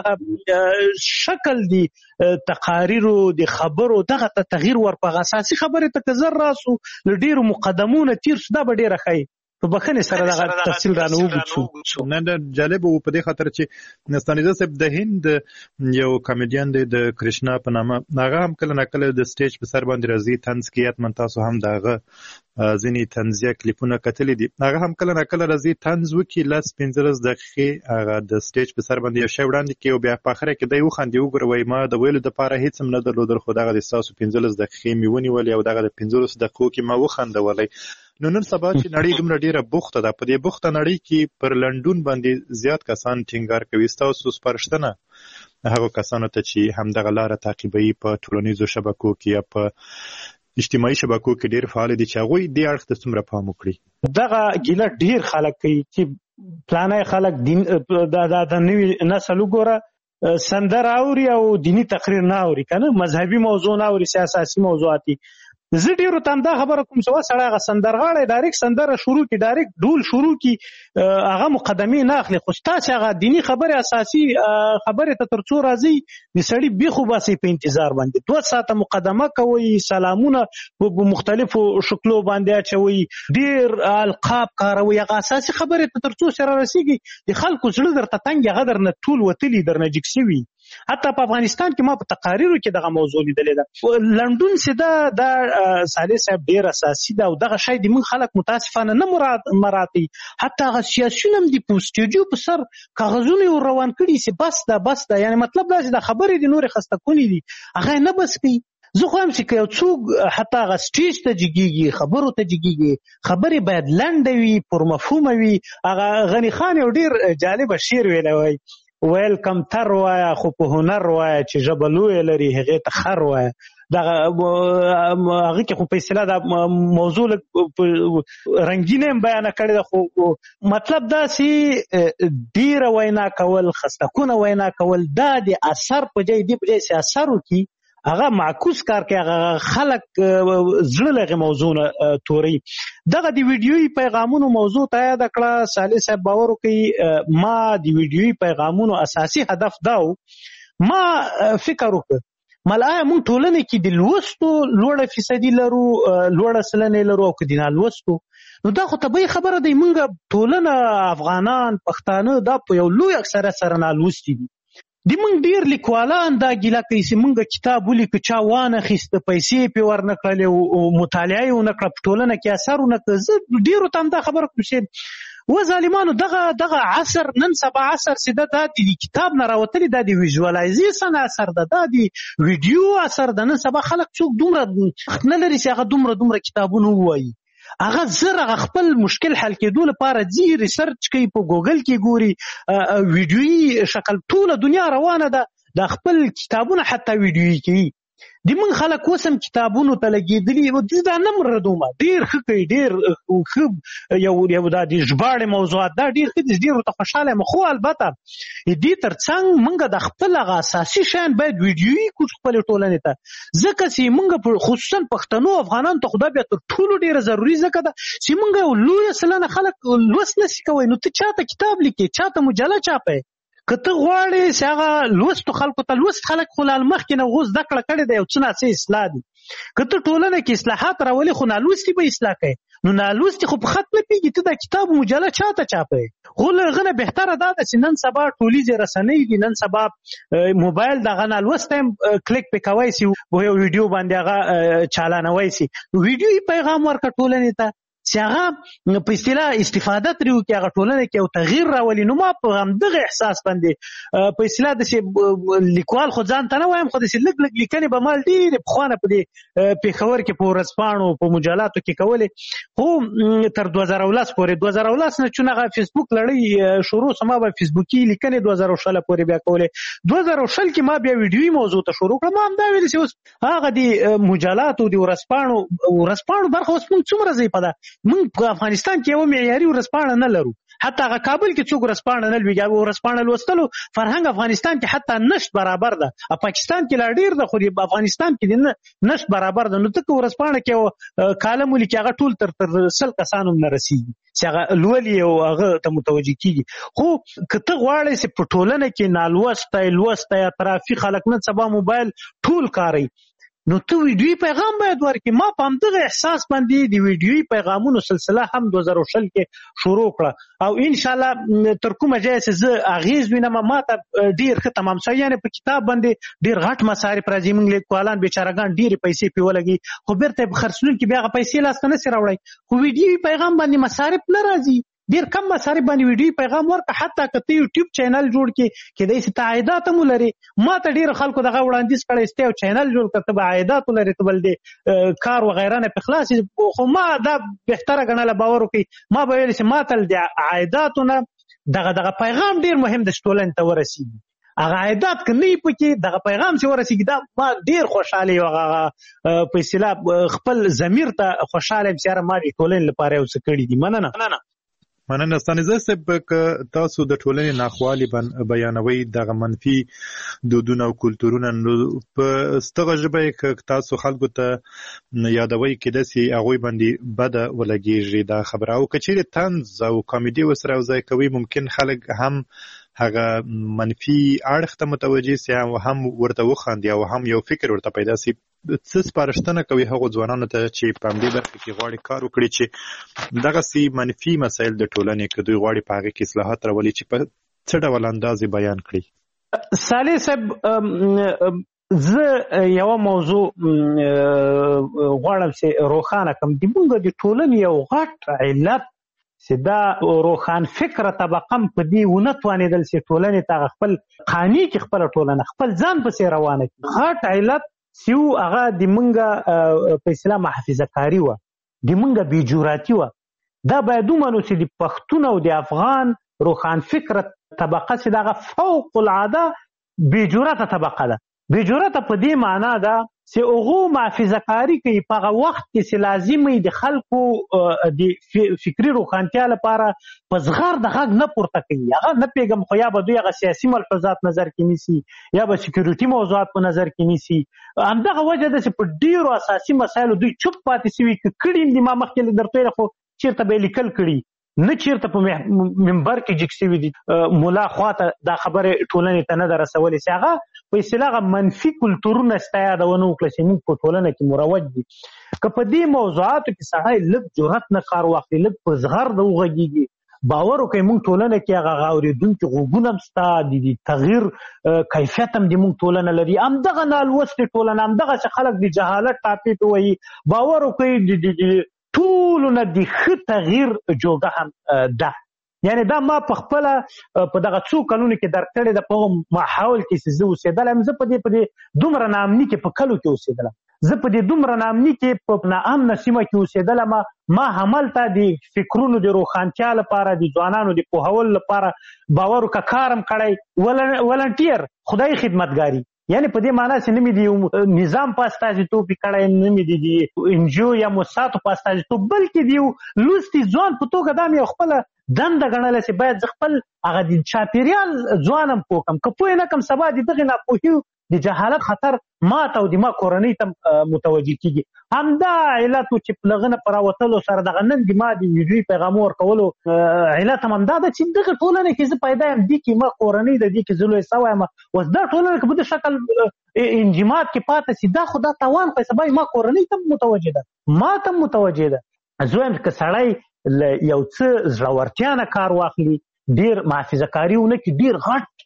چې شکل دی تقاریرو د خبرو دغه ته تغییر ورپغه اساسي خبرې ته که زر راسو له ډېرو مقدمونه تېر شو دا به ډېره ښایي په بخښنې سره دغه تفصیل رانه وګورو شو نه نه جالب و په دې خاطر چې نستانیزه صاحب د هند یو کامیډین دی د کرشنا په نامه هغه هم کله نه کله د سټیج په سر باندې راځي طنز کوي حتما تاسو هم د هغه ځینې طنزیه کلیپونه کتلي دي هغه هم کله نه کله راځي طنز وکړي لس پنځلس دقیقې هغه د سټیج په سر باندې یو شی وړاندې کوي او بیا په اخره کې دی وخاندي وګوره وایي ما د ویلو دپاره هېڅ هم نه درلودل خو دغه د ستاسو پنځلس دقیقې مې ونیولې او دغه د پنځلسو دقیقو کې ما وخندولی نو نن سبا چې نړۍ دومره ډیره بوخته ده په دې بوخته نړۍ کې پر لنډون باندې زیات کسان ټینګار کوي ستاسو سپارښتنه هغو کسانو ته چې همدغه لاره تعقیبوي په ټولنیزو شبکو کې یا په اجتماعي شبکو کې ډیر فعال دي چې هغوی دې اړخ ته څومره پام وکړي دغه ګیله ډیر خلک کوي چې پلانای خلک دین د نوي نسل وګوره سندره اوري او دینی تقریر نه اوري کنه مذهبي موضوع نه اوري سیاسي موضوعاتي زه ډېرو ته همدا خبره کوم چې وسړی هغه سندرغاړی ډایرکټ سندره شروع کړي ډایرکټ ډول شروع کړي هغه مقدمې نه اخلي خو ستاسې هغه دیني خبرې اساسي خبرې ته تر څو راځي د سړي بیخ وباسئ په انتظار باندې دوه ساعته مقدمه کوئ سلامونه په مختلفو شکلو باندې اچوئ ډېر القاب کاروئ هغه اساسي خبرې ته تر څو سره رسېږي د خلکو زړه درته تنګ هغه درنه ټول وتلي درنه جګ شوي حتی په افغانستان کې ما په تقاریرو کې دغه موضوع لیدلې ده لنډون چې دا دا صالح صاحب ډېر اساسي ده او دغه شی د موږ خلک متاسفانه نه مراعاتوي حتی هغه سیاسیون هم د په سټیجو په سر کاغذونه یې روان کړي چې بس ده بس ده یعنې مطلب دا چې د خبرې د نورې خسته کونې دي هغه یې نه بس کوي زه خو هم چې که یو څوک حتی هغه سټیج ته جګېږي خبرو ته جګېږي خبرې باید لنډه وي پرمفهومه وي هغه غني خان یو ډېر جالبه شعر ویلی وایي ویل کمتر وایه خو په هنر وایه چې ژبه لویه لري هغې ته خر وایه دغه هغه کې خو په اصطلاح دا موضوع رنګینه هم بیانه کړې ده خو مطلب دا چې ډېره وینا کول خستکونه وینا کول دا د اثر په ځای دې په ځای چې اثر وکړي هغه معکوس کار کوي هغه خلک زړه له هغې موضوع نه توري دغه د ویډیوي پیغامونو موضوع ته یاده کړه صالح صاحب باور وکړي ما د ویډیوي پیغامونو اساسي هدف دا و ما فکر وکړ مل آیا موږ ټولنې کې د لوستو لوړه فیصدي لرو لوړه سلنې لرو او که د نالوستو نو دا خو طبیعي خبره دی موږ ټولنه افغانان پښتانه دا په یو لوی اکثریت سره نالوستي دي د موږ ډېر لیکوالان دا ګیله کوي چې موږ کتاب ولیکو چا وانخیسته پیسې پرې ورنه کړلې او مطالعه یې ونه کړه په ټولنه کې اثر ونه کړه زه ډېرو ته هم دا خبره کوم چې و ظالمانو دغه دغه عصر نن سبا عصر چې دا د کتاب نه راوتلي دا د ویژوالایزیشن اثر ده دا د ویډیو اثر ده نن سبا خلک څوک دومره وخت نه لري چې هغه دومره دومره کتابونه ووایي هغه زر هغه خپل مشکل حل کېدو لپاره ځي ریسرچ کوي په ګوګل کې ګوري ویډیویي شکل ټوله دنیا روانه ده د خپل کتابونه حتی ویډیویي کوي د موږ خلک اوس هم کتابونو ته لګېدلي دا نه مردومه ډېر ښه کوي ډېر ښه یو یو دا د ژباړې موضوعات دا ډېر ښه دي ډېر ورته خوشحاله یم خو البته دې تر څنګ موږ د خپل هغه اساسي شیان باید ویډیویي کړو خپلې ټولنې ته ځکه چې موږ خصوصا پښتنو افغانانو ته خو دا بیا تر ټولو ډېره ضروري ځکه ده چې موږ یو لویه سلنه خلک لوست نه شي کوی نو ته چاته کتاب لیکې چاته مجله چاپی که ته غواړې چې هغه لوستو خلکو ته لوست خلک خو لا مخکې نه هغو زده کړه کړې ده یو څه ناڅه اصلاح دي که ته ټولنه کې اصلاحات راولې خو نالوستي به اصلاح کوي نو نالوستي خو په خط نه پوهېږي ته دا کتاب مجله چاته چاپوې خو له هغه نه بهتره دا ده چې نن سبا ټولیزې رسنۍ دي نن سبا موبایل دغه نالوستی هم کلیک پې کوی سي په یو ویډیو باندې هغه چالانوی سي نو ویډیویي پیغام ورکړه ټولنې ته چې هغه په اصطلاح استفاده ترې وکړي، هغه ټولنه کې یو تغییر راولي. نو ما په همدغه احساس باندې په اصطلاح داسې لیکوال خو ځان ته نه وایم، خو داسې لږ لږ لیکنې به ما ډېرې پخوانه په دې پېښور کې په ورځپاڼو په مجلاتو کې کولې، خو تر دوه زره ولس پورې دوه زره ولس نه چون هغه فیسبوک لړۍ شروع سم ما به فیسبوکي لیکنې دوه زره شل پورې بیا کولې. دوه زره شل کې ما بیا ویډیوي موضوع ته شروع کړم. ما هم دا ویل چې اوس هغه د مجلاتو د ورځپاڼو ورځپاڼو برخه اوس موږ څومره ضعیفه ده. موږ په افغانستان کې یو معیاري ورځپاڼه نه لرو، حتی هغه کابل کې څوک ورځپاڼه نه لوي. ورځپاڼه لوستلو فرهنګ افغانستان کې حتی نشت برابر ده، پاکستان کې لا ډیر ده، خو افغانستان کې نشت برابر ده. نو ته ورځپاڼه کې کالم ولیکي هغه ټول تر تر سل کسانو نه رسیږي چې هغه لولي او هغه ته متوجه کیږي. خو که ته غواړې چې په ټولنه کې نالوستی لوستی اطرافي خلک نن سبا موبایل ټول کاروي، نو ته ویډیوي پیغام باید ورکړي. ما په همدغه احساس باندې د ویډیوي پیغامونو سلسله هم دوه زره شل کې شروع کړه، او انشاءالله تر کومه ځایه چې زه اغېز وینم ما ته ډېر ښه تمام شوی. یعنې په کتاب باندې ډېر غټ مصارف راځي، موږ لیکوالان بیچارهګان ډېرې پیسې پرې ولګي، خو بېرته یې په خرڅلونکي بیا هغه پیسې لاسته نه سي راوړی. خو ویډیوي پیغام باندې مصارف نه راځي، ډیر کم مصارف باندې ویډیو پیغام ورکړه. حتی که ته یوټیوب چینل جوړ کړې کېدای شي ته عایدات هم ولري. ما ته ډېرو خلکو دغه وړاندیز کړی چې ته یو چینل جوړ کړه، ته به عایدات ولري، ته بل د کار وغیره نه پرې خلاص شي. خو ما دا بهتره ګڼله باور وکړئ، ما به ویل چې ما ته د عایداتو نه دغه دغه پیغام ډېر مهم دی چې ټولنې ته ورسېږي. هغه عایدات که نه وي پکې دغه پیغام چې ورسېږي، دا ما ډېر خوشحاله یم. هغه په اصطلاح خپل ضمیر ته خوشحاله یم چې یاره ما د ټولنې لپاره یو څه کړي دي. مننه مننه ستانزه صاحب. که تاسو د ټولنې ناخوالي بیانوي، دغه منفي دودونه او کلتورونه، نو په ستغه ژبه که تاسو خلکو ته یادوي کېدای شي هغوی باندې بده ولګېږي دا خبره، او که چیرې طنز او کامیډي ورسره یوځای کوي، ممکن خلک هم هغه منفي اړخ ته متوجه سي او هم ورته وخاندي او هم یو فکر ورته پیدا سي. څه سپارښتنه کوي هغو ځوانانو ته چې په همدې برخه کې غواړي کار وکړي چې دغسې منفي مسایل د ټولنې که دوی غواړي په هغې کې اصلاحات راولي چې په څه ډول انداز یې بیان کړي؟ صالح صاحب، زه یوه موضوع غواړم چې روښانه کړم. د موږ د ټولنې یو غټ علت چې دا روښان فکره طبقه هم په دې ونه توانېدل چې ټولنې ته خپل قانع کړي، خپله ټولنه خپل ځان پسې روانه کړي. غټ علت چې و هغه د موږ په اصطلاح محافظه کاري وه، د موږ بېجراتي وه. دا باید ومنو چې د پښتون او د افغان روښان فکره طبقه چې د هغه فوق العاده بېجرته طبقه ده. بېجرته په دې معنا ده چې هغو محافظه کاري کوي په هغه وخت کې چې لازم وي د خلکو د فکري روښانتیا لپاره په زغر د غږ نه پورته کوي. هغه نه پوهېږم، خو یا به دوی هغه سیاسي ملحوظات نظر کې نیسي یا به سکیورټي موضوعات په نظر کې نیسي. همدغه وجه ده چې په ډېرو اساسي مسایلو دوی چوپ پاتې سوي. که کړي هم دي، ما مخکې درته ویل، خو چېرته به یې لیکل کړي، نه چېرته په منبر کې جګ سوي دي. ملا خواته دا خبرې ټولنې ته نه ده رسولې چې هغه په اصطلاح منفي کلتورونه ستا یادونه وکړه چې موږ په ټولنه کې مروج دي. که په دې موضوعاتو کې سړی لږ جرأت نه کار واخلي، لږ په زغر د وغږېږي، باور وکړئ موږ ټولنه کې هغه اورېدونکي غوږونه هم شته، د تغییر کیفیت هم د موږ ټولنه لري. همدغه نالوستې ټولنه، همدغسې خلک د جهالت ټاپې ته وایي، باور وکړئ د ټولو نه د ښه تغییر جوګه هم ده. یعنی دا ما په خپله په دغه څو کلونو کې درک کړې ده. په هغه ماحول کې چې زه اوسېدلی یم، زه په دې په دې دومره ناامني کې په کلو کې اوسېدلم، زه په دې دومره ناامني کې په ناامنه سیمه کې اوسېدلم. ما هملته د فکرونو د روښانتیا لپاره، د ځوانانو د پوهولو لپاره باور وکړه کار هم کړی، ولنټیر خدای خدمتګاري. یعنی په دې معنا چې نه مې د یو نظام په استازیتوب یې کړی، نه مې د انجیو یا موسساتو په استازیتوب، بلکې د یو لوستي ځوان په توګه دا مې یو خپله دنده ګڼله چې باید زه خپل هغه د چاپېریال ځوان هم پوه کړم. که پوه نه کړم، سبا د دغې ناپوهي د جهالت خطر ما ته او د ما کورنۍ ته متوجه کېږي. همدا علت و چې په هغه نه په راوتلو سره دغه نن د ما د ویډیوي پیغامو ورکولو علت هم همدا ده چې دغه ټولنه کې زه پیدا یم، دې کې ما کورنۍ ده، دې کې زه لوی سوی یم. اوس دا ټولنه که په دې شکل انجماد کې پاتې سي، دا خو دا تاوان کوي. سبا ما کورنۍ ته متوجه ده، ما ته متوجه ده. زه وایم که سړی له یو څه زړورتیا نه کار واخلي، ډېر محافظه کاري ونه کړي، ډېر غټ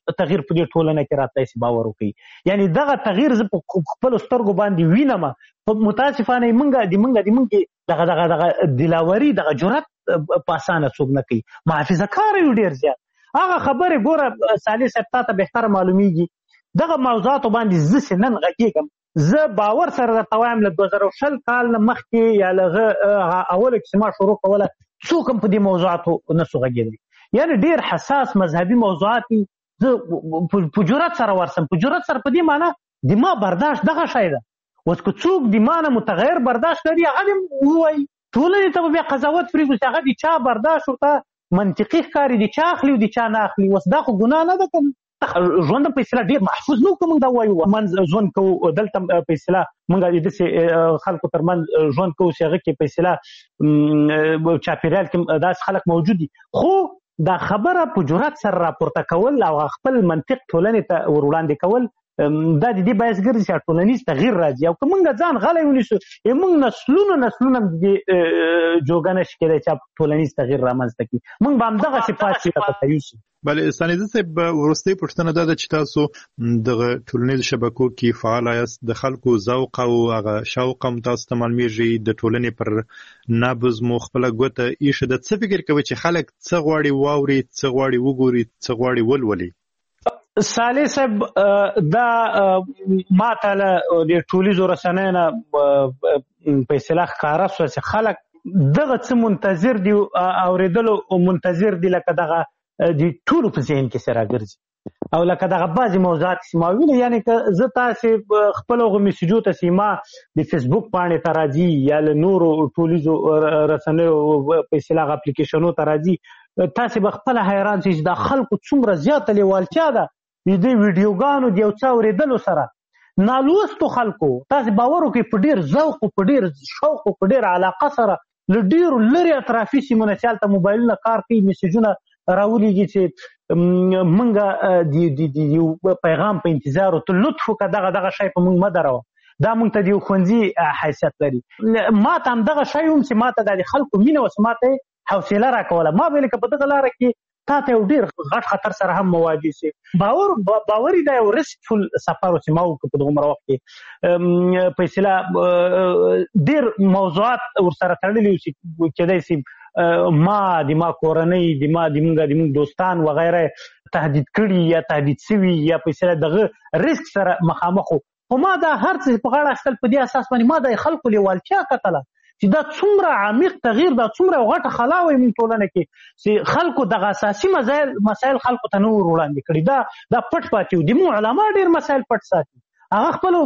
تغییر په دې ټولنه کې راتلی سي باور وکړي. یعنی دغه تغییر زه په خپلو سترګو باندې وینم. په متاسفانه موږ د موږ د موږ دغه دغه دغه دلاوري دغه جرأت په اسانه څوک نه کوي. محافظه کار یو ډېر زیات. هغه خبرې ګوره صالح صاحب تا ته بهتره معلومیږي دغه موضوعاتو باندې زه چې نن غږېږم زه باور سره درته وایم له دوه زره شل کال نه مخکې یا له هغه اوله چې ما شروع کوله څوک هم په دې موضوعاتو نه سو غږېدلی. یعنې ډېر حساس مذهبي موضوعات دي. زه په جرأت سره ورسم. په جرأت سره په دې معنی د ما برداشت دغه شی ده. اوس که څوک د ما نه متغیر برداشت لري هغه دې ووایي. ټولنې ته به بیا قضاوت پرېږدو چې هغه د چا برداشت ورته منطقي ښکاري د چا اخلي او د چا نه اخلي. اوس دا خو ګناه نه ده که ژوند په اصطلاح ډېر محفوظ نه که موږ دا ووایو منځ ژوند کوو دلته په اصطلاح موږ داسې خلکو تر منځ ژوند کوو چې هغه کې په اصطلاح چاپېریال کې داسې خلک موجود دي. خو دا خبره په جرأت سره راپورته کول او خپل منطق ټولنې ته ور وړاندې کول دا د دې باعث ګرځي چې ټولنیز تغییر راځي. او که موږ ځان غلی ونیسو موږ نسلونه نسلونه د دې جوګه نشي کېدی چې ټولنیز تغییر رامنځته کړي. موږ به همدغسې پاتې راته یوسو. بله ستانیزه صاحب وروستۍ پوښتنه دا ده چې تاسو دغه ټولنیزو شبکو کې فعال یاست. د خلکو ذوق او هغه شوق هم تاسو ته معلومیږي. د ټولنې پر نبض مو خپله ګوته ایښې ده. څه فکر کوئ چې خلک څه غواړي واوري څه غواړي وګوري څه غواړي ولولي؟ صالح صاحب دا ما ته له د ټولیزو رسنیو نه په اصطلاح ښکاره شوه چې خلک دغه څه منتظر دي اورېدلو منتظر دي لکه دغه د ټولو په ذهن کې سره ګرځي او لکه دغه بعضې موضوعات چې ما ویلي. یعنې که زه تاسې خپلو هغو میسیجو ته چې ما د فیسبوک پاڼې ته راځي یا له نورو ټولیزو رسنیو په اصطلاح اپلیکیشنو ته راځي تاسې به خپله حیران شئ چې دا خلکو څومره زیاته لیوالتیا ده د دې ویډیوګانو د یو څه اورېدلو سره. نالوستو خلکو تاسې باور وکړئ په ډېر ذوق او په ډېر شوق او په ډېر علاقه سره له ډېرو لرې اطرافي سیمو نه چې هلته موبایلونه کار کوي میسیجونه راولیږي چې موږ د یو پیغام په انتظار او ته لطف وکړه دغه دغه شی په موږ مه دروه. دا موږ ته د یو ښوونځي حیثیت لري. ما ته همدغه شی هم چې ما ته دا د خلکو مینه وه چې ما ته یې حوصله راکوله. ما ویل که په دغه لاره کې تا ته یو ډېر غټ خطر سره هم مواجه سي. باور باوري دا یو رسکفل سفر چې ما وکړ په دغومره وخت کې په اصطلاح ډېر موضوعات ورسره تړلي وو چې کېدای سي ما د ما کورنۍ د ما د موږ د موږ دوستان وغیره تهدید کړي یا تهدید سوي یا په اصطلاح دغه رسک سره مخامخ وو. خو ما دا هر څه په غاړه اخیستل په دې اساس باندې ما د خلکو لیوالتیا کتله چې دا څومره عمیق تغییر دا څومره غټه خلا وي موږ ټولنه کې چې خلکو دغه اساسي مسایل مسایل خلکو ته نه ور وړاندې کړي. دا دا پټ پاتې وو. د موږ علما ډېر مسایل پټ ساتي. هغه خپلو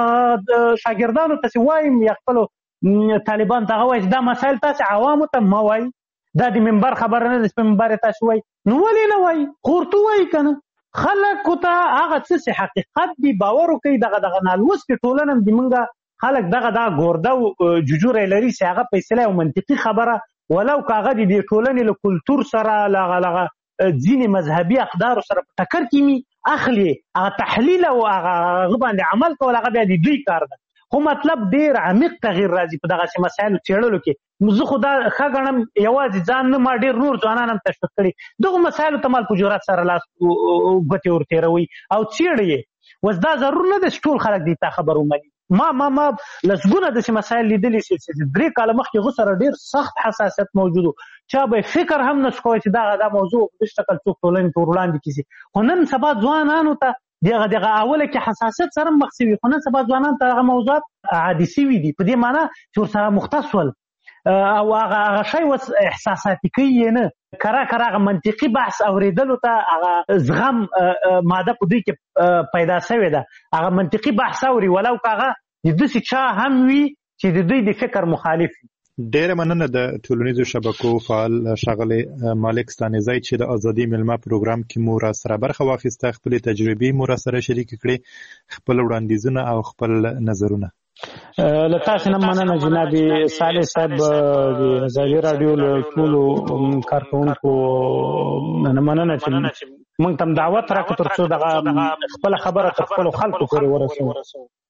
شاګردانو ته چې وایم یا خپلو طالبان ته هغه وایي چې دا مسایل تاسې عوامو ته مه وایي. دا د منبر خبره نه ده چې په منبر یې تاسې وایي. نو ولې نه وایي؟ خو ورته وایي که نه خلکو ته هغه څه چې حقیقت دي باور وکړي. دغه دغه نالوستې ټولنه د موږ خلک دغه دغه ګورده او ججوری لري چې هغه په اصطلاح یو منطقي خبره ولو که هغه د دې ټولنې له کلتور سره له هغه لغه ځینې مذهبي اقدارو سره په ټکر کې مي اخلي هغه تحلیل او هغه باندې عمل کول هغه بیا د دوی کار ده. خو مطلب ډېر عمیق تغییر راځي په دغسې مسایلو څېړلو کې. زه خو دا ښه ګڼم یوازې ځان نه ما ډېر نور ځوانان هم تشویق کړي دغو مسایلو ته مال په جرأت سره لاس ګوتې ورتېروي او څېړي یې. اوس دا ضرور نه ده چې ټول خلک دې ته خبر ومني. ما ما ما لسګونه داسې مسایل لیدلي چې درې کاله مخکې هغو سره ډېر سخت حساسیت موجود و. چا به فکر هم نه شو کوی چې دغه دا موضوع په دې شکل څوک ټولنې ته ور وړاندې کړي. خو نن سبا ځوانانو ته دغه دغه اوله کې حساسیت سره مخ شوي خو نن سبا ځوانانو ته هغه موضوعات عادي شوي دي په دې معنی چې ورسره مختص ول او هغه شی اوس احساساتي کوي یې نه کره کره هغه منطقي بحث اورېدلو ته هغه زغم ماده په دوی کې پیدا شوې ده. هغه منطقي بحث اوري ولو که هغه د داسې چا هم وي چې د دوی د فکر مخالف وي. ډیره مننه د ټولنیزو شبکو فعال ښاغلی مالک ستانیزی چې د ازادي میلمه پروګرام کې مو را سره برخه واخیسته خپلې تجربې مو را سره شریکې کړې خپل وړاندیزونه او خپل نظرونه. له تاسو نه مننه جناب صالح صاحب د ازادي رادیو له ټولو کارکونکو نه مننه چې موږ ته دعوت راکړه تر څو دغه خپل خبره خپل خلکو پورې ورسوو.